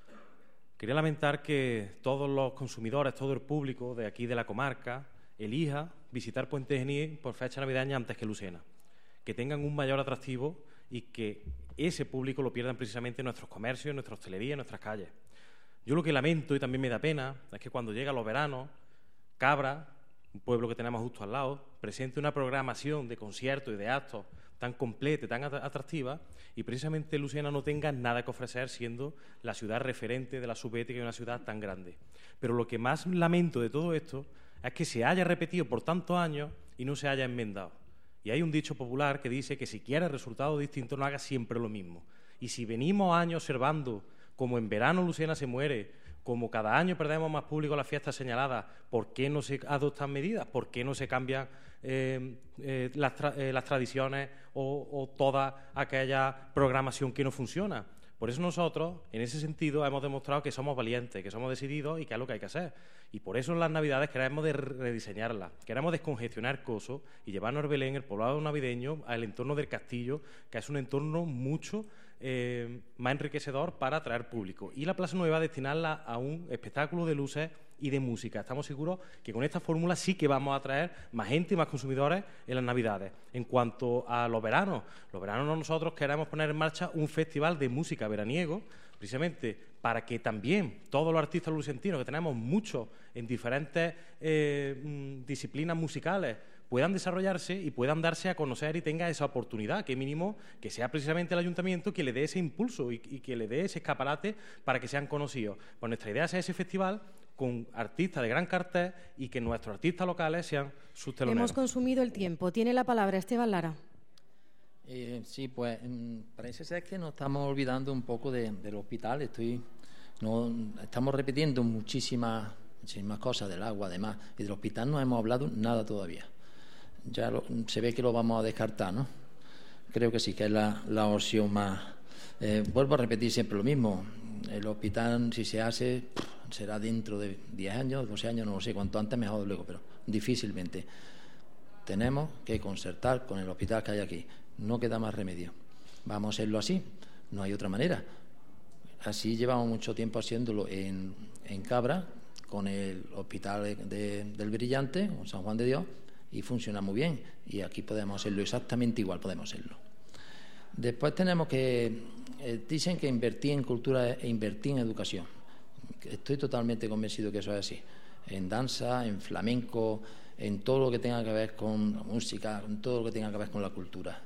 Speaker 5: que todos los consumidores, todo el público de aquí de la comarca, elija visitar Puente Genil por fecha navideña antes que Lucena, que tengan un mayor atractivo y que ese público lo pierdan precisamente en nuestros comercios, en nuestra hostelería, en nuestras calles. Yo lo que lamento y también me da pena es que cuando llegan los veranos, Cabra, un pueblo que tenemos justo al lado, presente una programación de conciertos y de actos tan completa y tan atractiva, y precisamente Lucena no tenga nada que ofrecer, siendo la ciudad referente de la subética y una ciudad tan grande. Pero lo que más lamento de todo esto es que se haya repetido por tantos años y no se haya enmendado. Y hay un dicho popular que dice que si quieres resultados distintos no hagas siempre lo mismo. Y si venimos años observando como en verano Lucena se muere, como cada año perdemos más público en las fiestas señaladas, ¿por qué no se adoptan medidas? ¿Por qué no se cambian las tradiciones o toda aquella programación que no funciona? Por eso nosotros, en ese sentido, hemos demostrado que somos valientes, que somos decididos y que es lo que hay que hacer. Y por eso en las Navidades queremos rediseñarlas, queremos descongestionar Coso y llevarnos el Belén, el poblado navideño, al entorno del castillo, que es un entorno mucho más enriquecedor para atraer público. Y la Plaza Nueva destinarla a un espectáculo de luces y de música. Estamos seguros que con esta fórmula sí que vamos a atraer más gente y más consumidores en las Navidades. En cuanto a los veranos nosotros queremos poner en marcha un festival de música veraniego, precisamente para que también todos los artistas lucentinos, que tenemos muchos en diferentes disciplinas musicales, puedan desarrollarse y puedan darse a conocer y tengan esa oportunidad, que mínimo que sea precisamente el ayuntamiento que le dé ese impulso y que le dé ese escaparate para que sean conocidos. Pues nuestra idea es ese festival con artistas de gran cartel y que nuestros artistas locales sean sus teloneros.
Speaker 2: Hemos consumido el tiempo. Tiene la palabra Esteban Lara.
Speaker 7: Sí, pues parece ser que nos estamos olvidando un poco del hospital. Estamos repitiendo muchísimas cosas del agua, además, y del hospital no hemos hablado nada todavía. Ya se ve que lo vamos a descartar, ¿no? Creo que sí, que es la opción más. Vuelvo a repetir siempre lo mismo. El hospital, si se hace, será dentro de 10 años, 12 años, no lo sé, cuanto antes mejor luego, pero difícilmente. Tenemos que concertar con el hospital que hay aquí. No queda más remedio. Vamos a hacerlo así, no hay otra manera. Así llevamos mucho tiempo haciéndolo en Cabra, con el hospital del Brillante, con San Juan de Dios, y funciona muy bien. Y aquí podemos hacerlo exactamente igual, podemos hacerlo. Después tenemos que... dicen que invertir en cultura es invertir en educación. Estoy totalmente convencido que eso es así. En danza, en flamenco, en todo lo que tenga que ver con la música, en todo lo que tenga que ver con la cultura.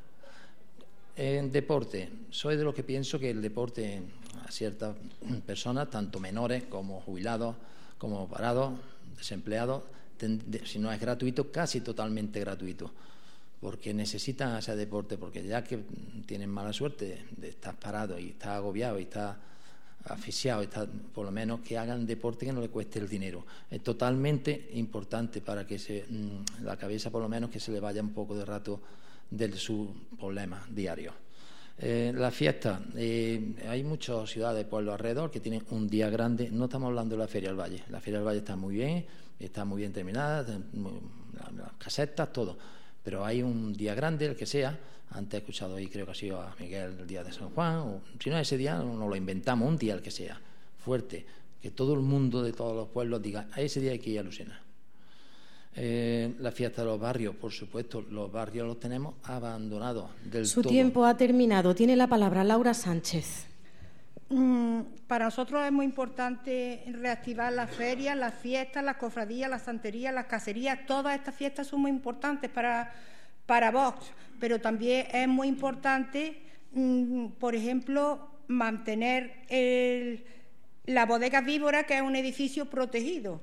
Speaker 7: En deporte, soy de los que pienso que el deporte a ciertas personas, tanto menores como jubilados, como parados, desempleados, si no es gratuito, casi totalmente gratuito, porque necesitan ese deporte, porque ya que tienen mala suerte de estar parado y estar agobiado y estar asfixiado, por lo menos que hagan deporte que no le cueste el dinero. Es totalmente importante para que la cabeza, por lo menos, que se le vaya un poco de rato de sus problemas diarios. La fiesta, hay muchas ciudades, pueblos alrededor que tienen un día grande. No estamos hablando de la Feria del Valle. La Feria del Valle está muy bien terminada, las casetas, todo. Pero hay un día grande, el que sea. Antes he escuchado ahí, creo que ha sido a Miguel, el día de San Juan, o si no ese día, no lo inventamos, un día el que sea, fuerte, que todo el mundo de todos los pueblos diga, a ese día hay que ir a Lucena. La fiesta de los barrios, por supuesto, los barrios los tenemos abandonados del todo.
Speaker 2: Su tiempo ha terminado. Tiene la palabra Laura Sánchez.
Speaker 8: Para nosotros es muy importante reactivar las ferias, las fiestas, las cofradías, las santerías, las cacerías. Todas estas fiestas son muy importantes para Vox, pero también es muy importante, por ejemplo, mantener la bodega Víbora, que es un edificio protegido.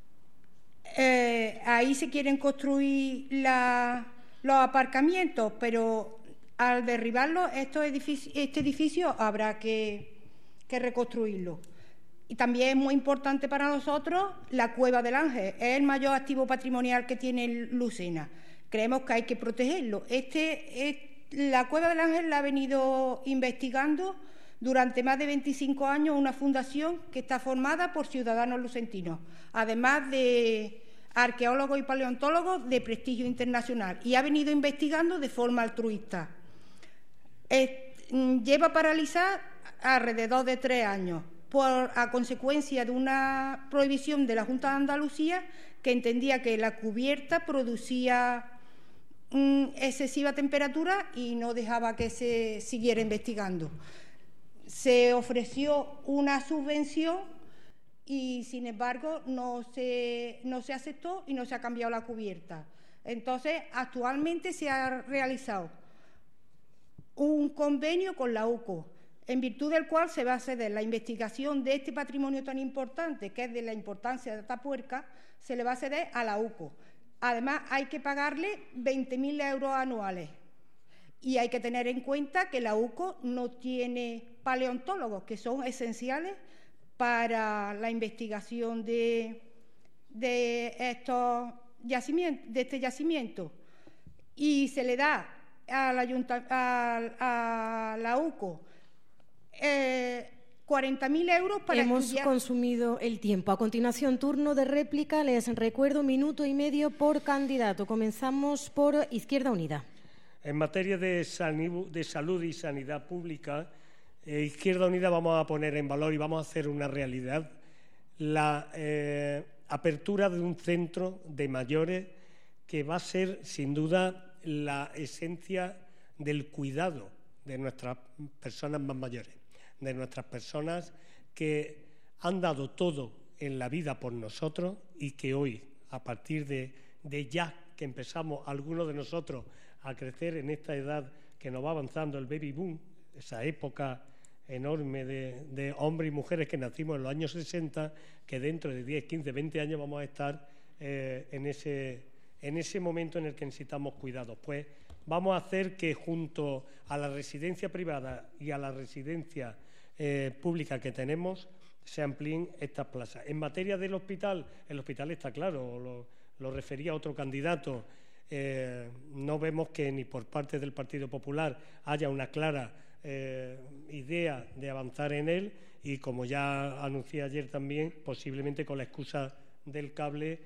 Speaker 8: Ahí se quieren construir los aparcamientos, pero al derribarlo este edificio habrá que reconstruirlo. Y también es muy importante para nosotros la Cueva del Ángel, es el mayor activo patrimonial que tiene Lucena. Creemos que hay que protegerlo. La Cueva del Ángel la ha venido investigando durante más de 25 años una fundación que está formada por ciudadanos lucentinos, además de arqueólogos y paleontólogos de prestigio internacional, y ha venido investigando de forma altruista. Lleva paralizada alrededor de 3 años a consecuencia de una prohibición de la Junta de Andalucía, que entendía que la cubierta producía excesiva temperatura y no dejaba que se siguiera investigando. Se ofreció una subvención y, sin embargo, no se aceptó y no se ha cambiado la cubierta. Entonces, actualmente se ha realizado un convenio con la UCO, en virtud del cual se va a ceder la investigación de este patrimonio tan importante, que es de la importancia de Atapuerca, se le va a ceder a la UCO. Además, hay que pagarle 20.000 euros anuales. Y hay que tener en cuenta que la UCO no tiene paleontólogos, que son esenciales para la investigación de este yacimiento. Y se le da a la UCO 40.000 euros para estudiar.
Speaker 2: Hemos consumido el tiempo. A continuación, turno de réplica. Les recuerdo 1,5 minutos por candidato. Comenzamos por Izquierda Unida.
Speaker 3: En materia de salud y sanidad pública, Izquierda Unida vamos a poner en valor y vamos a hacer una realidad la apertura de un centro de mayores que va a ser, sin duda, la esencia del cuidado de nuestras personas más mayores, de nuestras personas que han dado todo en la vida por nosotros y que hoy, a partir de ya que empezamos algunos de nosotros a crecer en esta edad que nos va avanzando el baby boom, esa época enorme de hombres y mujeres que nacimos en los años 60, que dentro de 10, 15, 20 años vamos a estar en ese momento en el que necesitamos cuidados. Pues vamos a hacer que junto a la residencia privada y a la residencia pública que tenemos se amplíen estas plazas. En materia del hospital, el hospital está claro, lo refería otro candidato. No vemos que ni por parte del Partido Popular haya una clara idea de avanzar en él y, como ya anuncié ayer también, posiblemente con la excusa del cable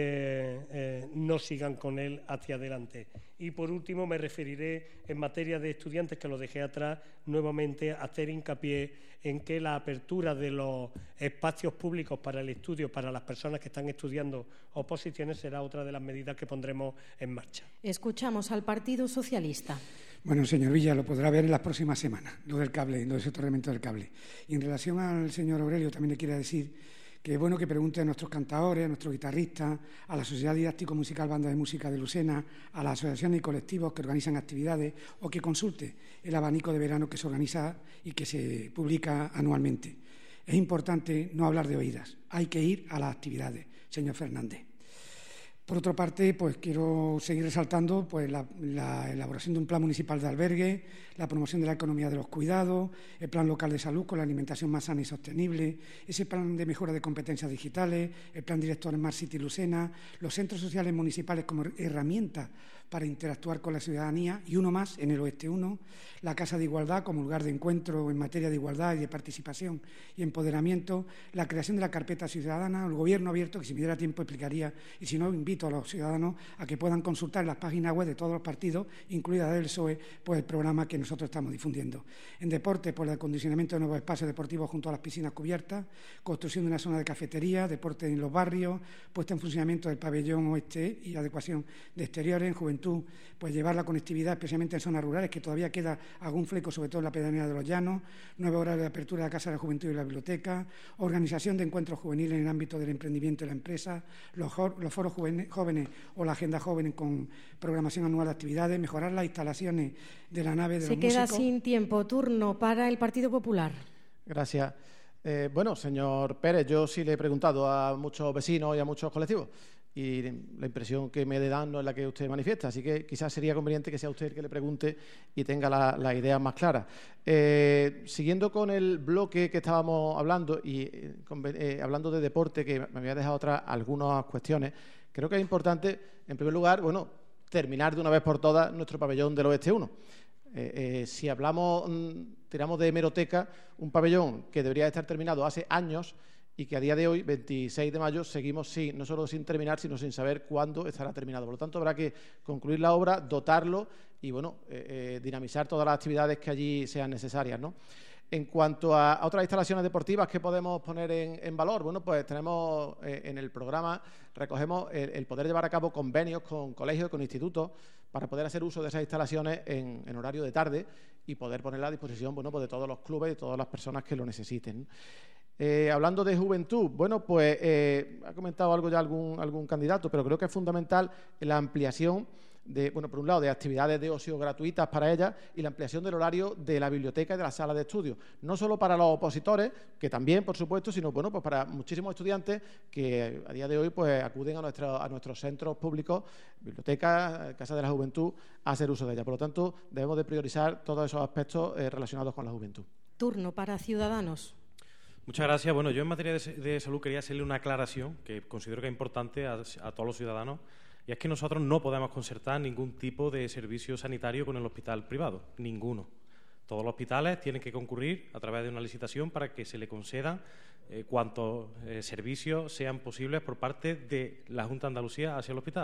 Speaker 3: no sigan con él hacia adelante. Y por último me referiré en materia de estudiantes, que lo dejé atrás, nuevamente a hacer hincapié en que la apertura de los espacios públicos para el estudio para las personas que están estudiando oposiciones será otra de las medidas que pondremos en marcha.
Speaker 2: Escuchamos al Partido Socialista.
Speaker 6: Bueno, señor Villa, lo podrá ver en las próximas semanas, lo del cable, lo del soterramiento del cable. Y en relación al señor Aurelio, también le quiero decir que es bueno que pregunte a nuestros cantadores, a nuestros guitarristas, a la Sociedad Didáctico-Musical Banda de Música de Lucena, a las asociaciones y colectivos que organizan actividades, o que consulte el abanico de verano que se organiza y que se publica anualmente. Es importante no hablar de oídas, hay que ir a las actividades, señor Fernández. Por otra parte, pues quiero seguir resaltando pues, la elaboración de un plan municipal de albergue, la promoción de la economía de los cuidados, el plan local de salud con la alimentación más sana y sostenible, ese plan de mejora de competencias digitales, el plan director Smart City Lucena, los centros sociales municipales como herramienta para interactuar con la ciudadanía y uno más en el Oeste 1, la Casa de Igualdad como lugar de encuentro en materia de igualdad y de participación y empoderamiento, la creación de la carpeta ciudadana, el gobierno abierto, que si me diera tiempo explicaría, y si no, invito a los ciudadanos a que puedan consultar en las páginas web de todos los partidos, incluida del PSOE, pues el programa que nosotros estamos difundiendo. En deporte, pues el acondicionamiento de nuevos espacios deportivos junto a las piscinas cubiertas, construcción de una zona de cafetería, deporte en los barrios, puesta en funcionamiento del pabellón oeste y adecuación de exteriores. En juventud, pues llevar la conectividad, especialmente en zonas rurales, que todavía queda algún fleco, sobre todo en la pedanía de los Llanos, 9 horas de apertura de la Casa de la Juventud y la Biblioteca, organización de encuentros juveniles en el ámbito del emprendimiento y la empresa, los foros jóvenes o la agenda joven con programación anual de actividades, mejorar las instalaciones de la nave de los músicos.
Speaker 2: Se queda sin tiempo. Turno para el Partido Popular.
Speaker 4: Gracias. Bueno, señor Pérez, yo sí le he preguntado a muchos vecinos y a muchos colectivos y la impresión que me dan no es la que usted manifiesta, así que quizás sería conveniente que sea usted el que le pregunte y tenga la idea más clara. Siguiendo con el bloque que estábamos hablando y hablando de deporte, que me había dejado atrás algunas cuestiones, creo que es importante, en primer lugar, bueno, terminar de una vez por todas nuestro pabellón del Oeste 1. Si hablamos, tiramos de hemeroteca, un pabellón que debería estar terminado hace años y que a día de hoy, 26 de mayo, seguimos no solo sin terminar, sino sin saber cuándo estará terminado. Por lo tanto, habrá que concluir la obra, dotarlo y, bueno, dinamizar todas las actividades que allí sean necesarias, ¿no? En cuanto a otras instalaciones deportivas que podemos poner en valor, bueno, pues tenemos en el programa, recogemos el poder llevar a cabo convenios con colegios, con institutos, para poder hacer uso de esas instalaciones en horario de tarde y poder ponerla a disposición, bueno, pues de todos los clubes y de todas las personas que lo necesiten. Hablando de juventud, bueno, pues ha comentado algo ya algún candidato, pero creo que es fundamental la ampliación de, bueno, por un lado, de actividades de ocio gratuitas para ellas y la ampliación del horario de la biblioteca y de la sala de estudio. No solo para los opositores, que también, por supuesto, sino, bueno, pues para muchísimos estudiantes que a día de hoy pues acuden a nuestros centros públicos, bibliotecas, Casa de la Juventud, a hacer uso de ellas. Por lo tanto, debemos de priorizar todos esos aspectos relacionados con la juventud.
Speaker 2: Turno para Ciudadanos.
Speaker 5: Muchas gracias. Bueno, yo en materia de salud quería hacerle una aclaración que considero que es importante a todos los ciudadanos, y es que nosotros no podemos concertar ningún tipo de servicio sanitario con el hospital privado, ninguno. Todos los hospitales tienen que concurrir a través de una licitación para que se le concedan cuantos servicios sean posibles por parte de la Junta de Andalucía hacia el hospital.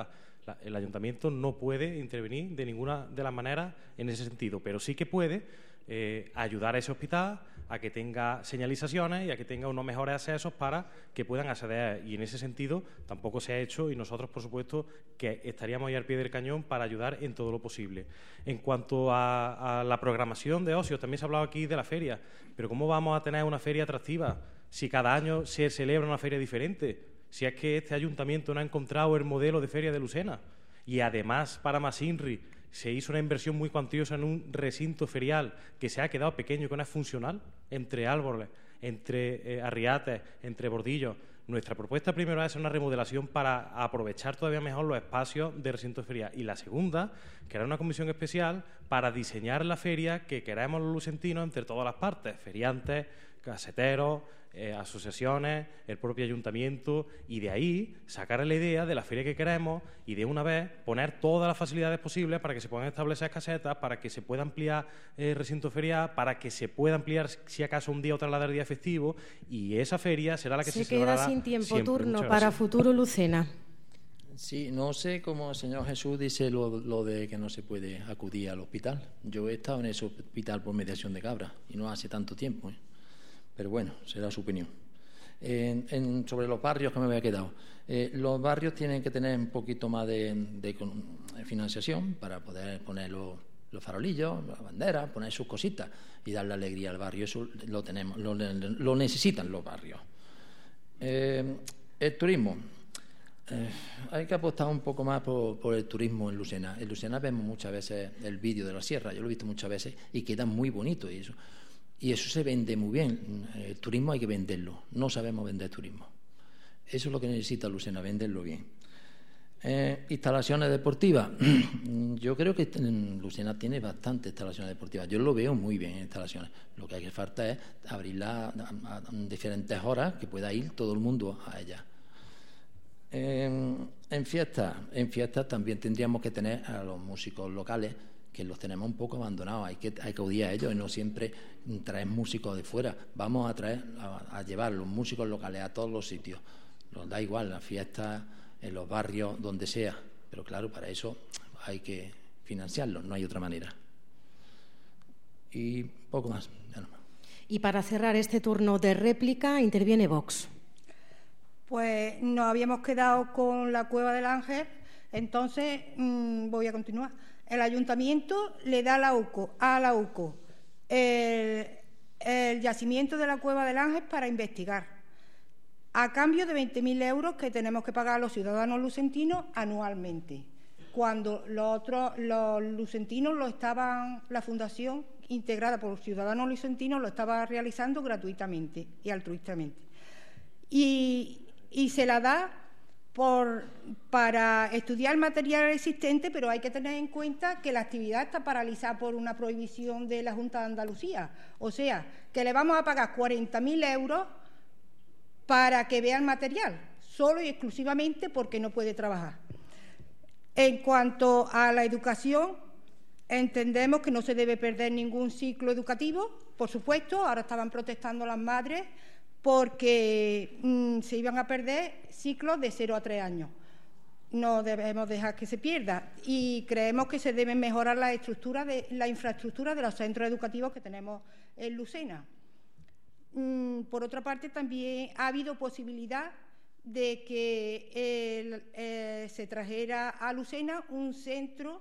Speaker 5: El ayuntamiento no puede intervenir de ninguna de las maneras en ese sentido, pero sí que puede ayudar a ese hospital a que tenga señalizaciones y a que tenga unos mejores accesos para que puedan acceder. Y en ese sentido tampoco se ha hecho, y nosotros, por supuesto, que estaríamos ahí al pie del cañón para ayudar en todo lo posible. En cuanto a la programación de ocio, también se ha hablado aquí de la feria, pero ¿cómo vamos a tener una feria atractiva si cada año se celebra una feria diferente? Si es que este ayuntamiento no ha encontrado el modelo de feria de Lucena. Y además, para más INRI, se hizo una inversión muy cuantiosa en un recinto ferial que se ha quedado pequeño y que no es funcional, entre árboles, entre arriates, entre bordillos. Nuestra propuesta primero es una remodelación para aprovechar todavía mejor los espacios del recinto ferial. Y la segunda, crear una comisión especial para diseñar la feria que queremos los lucentinos entre todas las partes, feriantes, caseteros, asociaciones, el propio ayuntamiento, y de ahí sacar la idea de la feria que queremos y de una vez poner todas las facilidades posibles para que se puedan establecer casetas, para que se pueda ampliar el recinto ferial, para que se pueda ampliar si acaso un día o trasladar el día festivo, y esa feria será la que se celebrará
Speaker 2: queda sin tiempo
Speaker 5: siempre.
Speaker 2: Turno para Futuro Lucena.
Speaker 7: Sí, no sé cómo el señor Jesús dice lo de que no se puede acudir al hospital. Yo he estado en ese hospital por mediación de Cabra y no hace tanto tiempo, Pero bueno, será su opinión. Sobre los barrios que me había quedado. Los barrios tienen que tener un poquito más de financiación para poder poner los farolillos, las banderas, poner sus cositas y darle alegría al barrio. Eso lo tenemos, lo necesitan los barrios. El turismo. Hay que apostar un poco más por el turismo en Lucena. En Lucena vemos muchas veces el vídeo de la sierra, yo lo he visto muchas veces y queda muy bonito y eso se vende muy bien. El turismo hay que venderlo, no sabemos vender turismo. Eso es lo que necesita Lucena, venderlo bien. Instalaciones deportivas. Yo creo que Lucena tiene bastantes instalaciones deportivas. Yo lo veo muy bien en instalaciones. Lo que hace falta es abrirla a diferentes horas que pueda ir todo el mundo a ellas. En fiestas también tendríamos que tener a los músicos locales, que los tenemos un poco abandonados. Hay que acudir a ellos y no siempre traer músicos de fuera. Vamos a llevar los músicos locales a todos los sitios. Nos da igual, las fiestas, en los barrios, donde sea. Pero claro, para eso hay que financiarlos, no hay otra manera. Y poco más. Ya no.
Speaker 2: Y para cerrar este turno de réplica, interviene Vox.
Speaker 8: Pues nos habíamos quedado con la Cueva del Ángel, entonces voy a continuar. El ayuntamiento le da a la UCO el yacimiento de la Cueva del Ángel para investigar, a cambio de 20.000 euros que tenemos que pagar a los ciudadanos lucentinos anualmente, cuando los lucentinos la fundación integrada por los ciudadanos lucentinos lo estaba realizando gratuitamente y altruistamente. Y se la da para estudiar el material existente, pero hay que tener en cuenta que la actividad está paralizada por una prohibición de la Junta de Andalucía. O sea, que le vamos a pagar 40.000 euros para que vea el material, solo y exclusivamente porque no puede trabajar. En cuanto a la educación, entendemos que no se debe perder ningún ciclo educativo, por supuesto. Ahora estaban protestando las madres porque se iban a perder ciclos de 0 a 3 años. No debemos dejar que se pierda y creemos que se debe mejorar la infraestructura de los centros educativos que tenemos en Lucena. Por otra parte, también ha habido posibilidad de que se trajera a Lucena un centro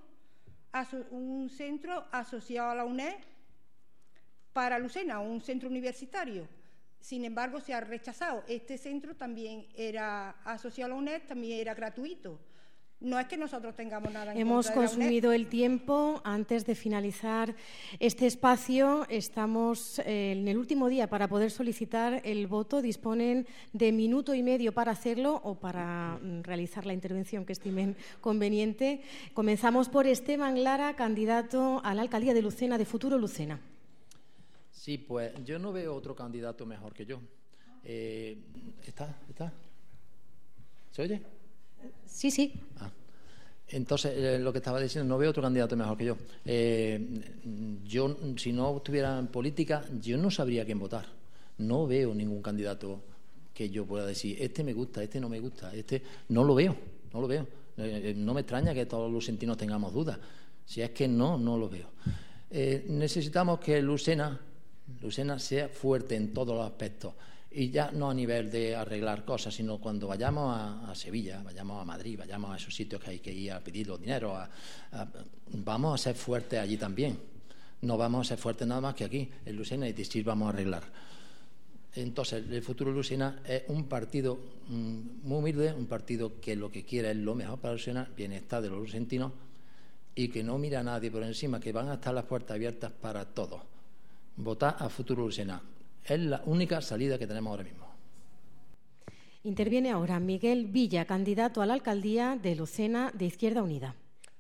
Speaker 8: asociado a la UNED para Lucena, un centro universitario. Sin embargo, se ha rechazado. Este centro también era asociado a la UNED, también era gratuito. No es que nosotros tengamos nada en
Speaker 2: Hemos
Speaker 8: contra de la
Speaker 2: consumido
Speaker 8: UNED.
Speaker 2: el tiempo. Antes de finalizar este espacio, estamos en el último día para poder solicitar el voto. Disponen de 1 minuto y medio para hacerlo o para realizar la intervención que estimen conveniente. Comenzamos por Esteban Lara, candidato a la alcaldía de Lucena, de Futuro Lucena.
Speaker 7: Sí, pues yo no veo otro candidato mejor que yo. ¿Está? ¿Se oye?
Speaker 2: Sí, sí.
Speaker 7: Entonces, lo que estaba diciendo, no veo otro candidato mejor que yo. Yo, si no estuviera en política, yo no sabría quién votar. No veo ningún candidato que yo pueda decir, este me gusta, este no me gusta, este no lo veo. No me extraña que todos los lucentinos tengamos dudas. Si es que no lo veo. Necesitamos que Lucena sea fuerte en todos los aspectos. Y ya no a nivel de arreglar cosas, sino cuando vayamos a Sevilla, vayamos a Madrid, vayamos a esos sitios que hay que ir a pedir los dineros, vamos a ser fuertes allí también. No vamos a ser fuertes nada más que aquí, en Lucena, y decir vamos a arreglar. Entonces, el futuro de Lucena es un partido muy humilde, un partido que lo que quiere es lo mejor para Lucena, bienestar de los lucentinos, y que no mira a nadie por encima, que van a estar las puertas abiertas para todos. Votar a futuro Lucena. Es la única salida que tenemos ahora mismo.
Speaker 2: Interviene ahora Miguel Villa, candidato a la alcaldía de Lucena de Izquierda Unida.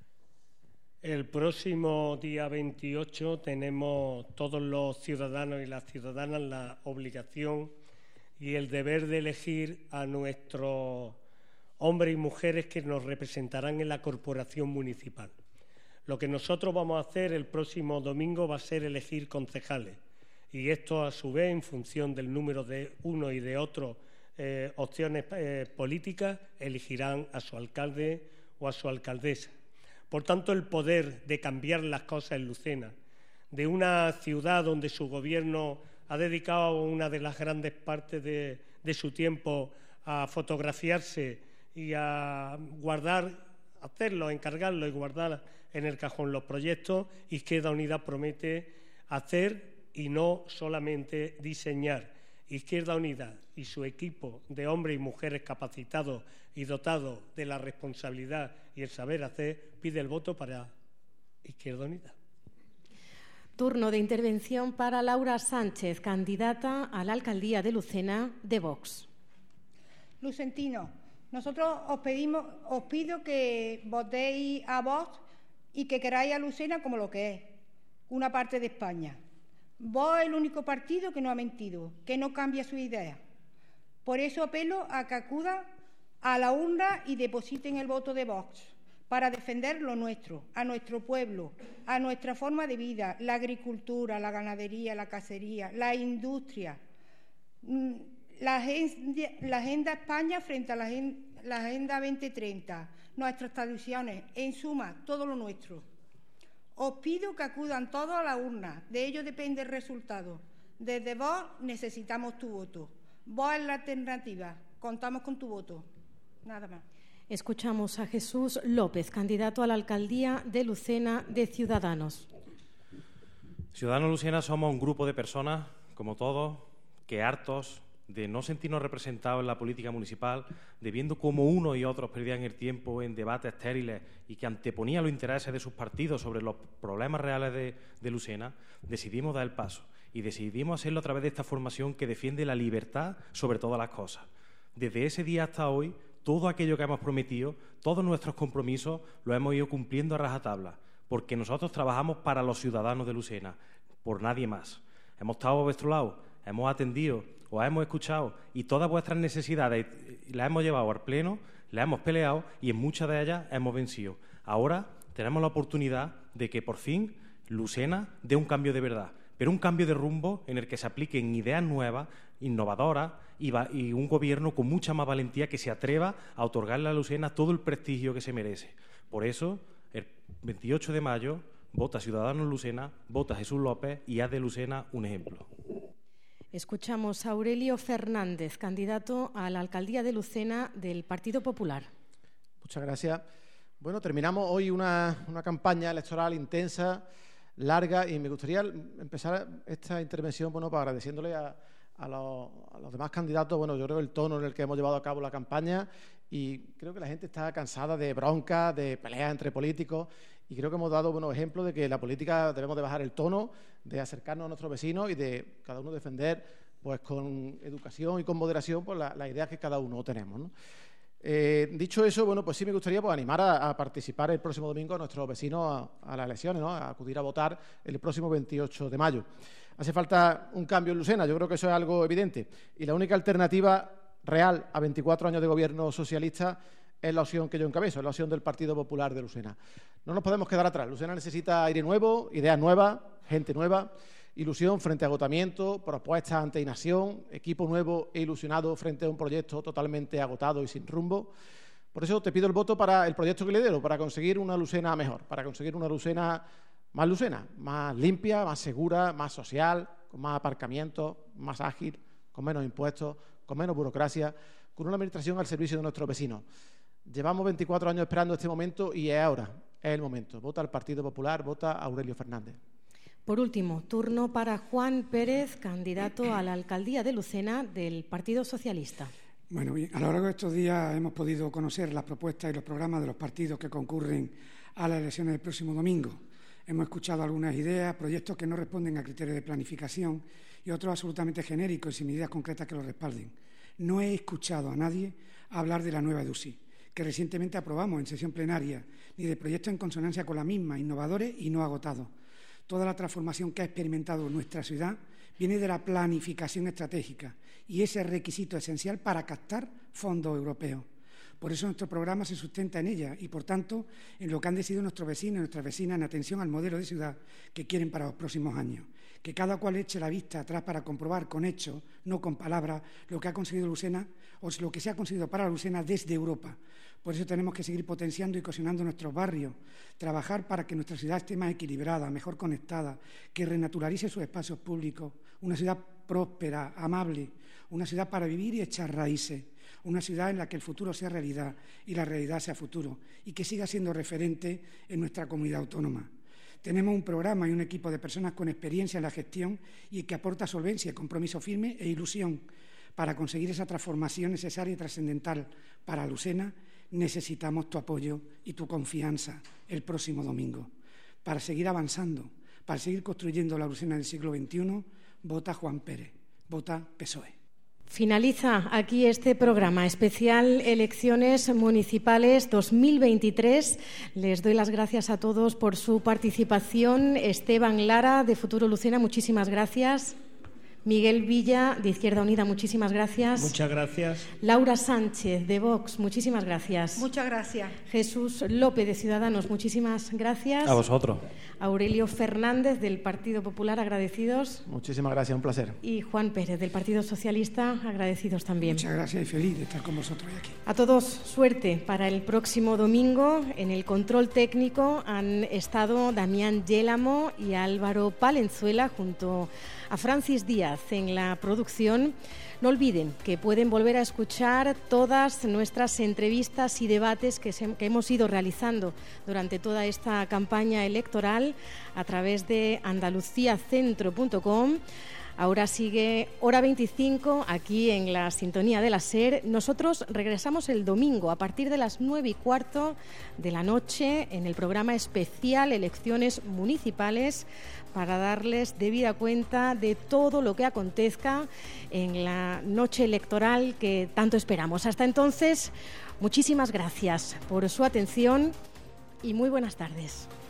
Speaker 3: El próximo día 28 tenemos todos los ciudadanos y las ciudadanas la obligación y el deber de elegir a nuestros hombres y mujeres que nos representarán en la corporación municipal. Lo que nosotros vamos a hacer el próximo domingo va a ser elegir concejales. Y esto, a su vez, en función del número de uno y de otro opciones políticas, elegirán a su alcalde o a su alcaldesa. Por tanto, el poder de cambiar las cosas en Lucena, de una ciudad donde su gobierno ha dedicado una de las grandes partes de su tiempo a fotografiarse y a guardar, hacerlo, encargarlo y guardar en el cajón los proyectos, Izquierda Unida promete hacer y no solamente diseñar. Izquierda Unida y su equipo de hombres y mujeres capacitados y dotados de la responsabilidad y el saber hacer pide el voto para Izquierda Unida.
Speaker 2: Turno de intervención para Laura Sánchez, candidata a la alcaldía de Lucena de Vox.
Speaker 8: Lucentino, nosotros os pido que votéis a Vox y que queráis a Lucena como lo que es, una parte de España. Vox es el único partido que no ha mentido, que no cambia su idea. Por eso apelo a que acudan a la urna y depositen el voto de Vox para defender lo nuestro, a nuestro pueblo, a nuestra forma de vida, la agricultura, la ganadería, la cacería, la industria, la agenda España frente a la Agenda 2030, nuestras tradiciones, en suma, todo lo nuestro. Os pido que acudan todos a la urna, de ello depende el resultado. Desde Vox necesitamos tu voto. Vox es la alternativa, contamos con tu voto. Nada más.
Speaker 2: Escuchamos a Jesús López, candidato a la alcaldía de Lucena de Ciudadanos.
Speaker 5: Ciudadanos Lucena somos un grupo de personas, como todos, que hartos de no sentirnos representados en la política municipal, de viendo cómo unos y otros perdían el tiempo en debates estériles y que anteponían los intereses de sus partidos sobre los problemas reales de Lucena, decidimos dar el paso y decidimos hacerlo a través de esta formación que defiende la libertad sobre todas las cosas. Desde ese día hasta hoy, todo aquello que hemos prometido, todos nuestros compromisos, los hemos ido cumpliendo a rajatabla, porque nosotros trabajamos para los ciudadanos de Lucena, por nadie más. Hemos estado a vuestro lado, hemos atendido, os hemos escuchado y todas vuestras necesidades las hemos llevado al pleno, las hemos peleado y en muchas de ellas hemos vencido. Ahora tenemos la oportunidad de que por fin Lucena dé un cambio de verdad, pero un cambio de rumbo en el que se apliquen ideas nuevas, innovadoras y un gobierno con mucha más valentía que se atreva a otorgarle a Lucena todo el prestigio que se merece. Por eso, el 28 de mayo, vota Ciudadanos Lucena, vota Jesús López y haz de Lucena un ejemplo.
Speaker 2: Escuchamos a Aurelio Fernández, candidato a la alcaldía de Lucena del Partido Popular.
Speaker 4: Muchas gracias. Bueno, terminamos hoy una campaña electoral intensa, larga, y me gustaría empezar esta intervención pues agradeciéndole a los demás candidatos. Bueno, yo creo el tono en el que hemos llevado a cabo la campaña, y creo que la gente está cansada de broncas, de peleas entre políticos, y creo que hemos dado ejemplos de que la política debemos de bajar el tono, de acercarnos a nuestros vecinos y de cada uno defender pues con educación y con moderación pues las ideas que cada uno tenemos, ¿no? Dicho eso, bueno, pues sí me gustaría animar a participar el próximo domingo a nuestros vecinos a las elecciones, ¿no? A acudir a votar el próximo 28 de mayo. Hace falta un cambio en Lucena, yo creo que eso es algo evidente, y la única alternativa real a 24 años de gobierno socialista es la opción que yo encabezo, es la opción del Partido Popular de Lucena. No nos podemos quedar atrás. Lucena necesita aire nuevo, ideas nuevas, gente nueva, ilusión frente a agotamiento, propuestas ante inacción, equipo nuevo e ilusionado frente a un proyecto totalmente agotado y sin rumbo. Por eso te pido el voto para el proyecto que lidero, para conseguir una Lucena mejor, para conseguir una Lucena, más limpia, más segura, más social, con más aparcamientos, más ágil, con menos impuestos, con menos burocracia, con una administración al servicio de nuestros vecinos. Llevamos 24 años esperando este momento y es ahora, es el momento. Vota al Partido Popular, vota a Aurelio Fernández.
Speaker 2: Por último, turno para Juan Pérez, candidato a la alcaldía de Lucena del Partido Socialista.
Speaker 6: Bueno, bien, a lo largo de estos días hemos podido conocer las propuestas y los programas de los partidos que concurren a las elecciones del próximo domingo. Hemos escuchado algunas ideas, proyectos que no responden a criterios de planificación y otros absolutamente genéricos y sin medidas concretas que los respalden. No he escuchado a nadie hablar de la nueva EDUSI, que recientemente aprobamos en sesión plenaria, ni de proyectos en consonancia con la misma, innovadores y no agotados. Toda la transformación que ha experimentado nuestra ciudad viene de la planificación estratégica y ese es requisito esencial para captar fondos europeos. Por eso nuestro programa se sustenta en ella y, por tanto, en lo que han decidido nuestros vecinos y nuestras vecinas en atención al modelo de ciudad que quieren para los próximos años. Que cada cual eche la vista atrás para comprobar con hechos, no con palabras, lo que ha conseguido Lucena o lo que se ha conseguido para Lucena desde Europa. Por eso tenemos que seguir potenciando y cohesionando nuestros barrios, trabajar para que nuestra ciudad esté más equilibrada, mejor conectada, que renaturalice sus espacios públicos, una ciudad próspera, amable, una ciudad para vivir y echar raíces, una ciudad en la que el futuro sea realidad y la realidad sea futuro y que siga siendo referente en nuestra comunidad autónoma. Tenemos un programa y un equipo de personas con experiencia en la gestión y que aporta solvencia, compromiso firme e ilusión. Para conseguir esa transformación necesaria y trascendental para Lucena, necesitamos tu apoyo y tu confianza el próximo domingo. Para seguir avanzando, para seguir construyendo la Lucena del siglo XXI, vota Juan Pérez, vota PSOE.
Speaker 2: Finaliza aquí este programa especial Elecciones Municipales 2023. Les doy las gracias a todos por su participación. Esteban Lara, de Futuro Lucena, muchísimas gracias. Miguel Villa, de Izquierda Unida, muchísimas gracias.
Speaker 3: Muchas gracias.
Speaker 2: Laura Sánchez, de Vox, muchísimas gracias.
Speaker 8: Muchas gracias.
Speaker 2: Jesús López, de Ciudadanos, muchísimas gracias.
Speaker 5: A vosotros.
Speaker 2: Aurelio Fernández, del Partido Popular, agradecidos.
Speaker 4: Muchísimas gracias, un placer.
Speaker 2: Y Juan Pérez, del Partido Socialista, agradecidos también.
Speaker 6: Muchas gracias y feliz de estar con vosotros hoy aquí.
Speaker 2: A todos, suerte para el próximo domingo. En el control técnico han estado Damián Yélamo y Álvaro Palenzuela junto a Francis Díaz en la producción. No olviden que pueden volver a escuchar todas nuestras entrevistas y debates que hemos ido realizando durante toda esta campaña electoral a través de andaluciacentro.com. Ahora sigue Hora 25 aquí en la sintonía de la SER. Nosotros regresamos el domingo a partir de las 9:15 de la noche en el programa especial Elecciones Municipales para darles debida cuenta de todo lo que acontezca en la noche electoral que tanto esperamos. Hasta entonces, muchísimas gracias por su atención y muy buenas tardes.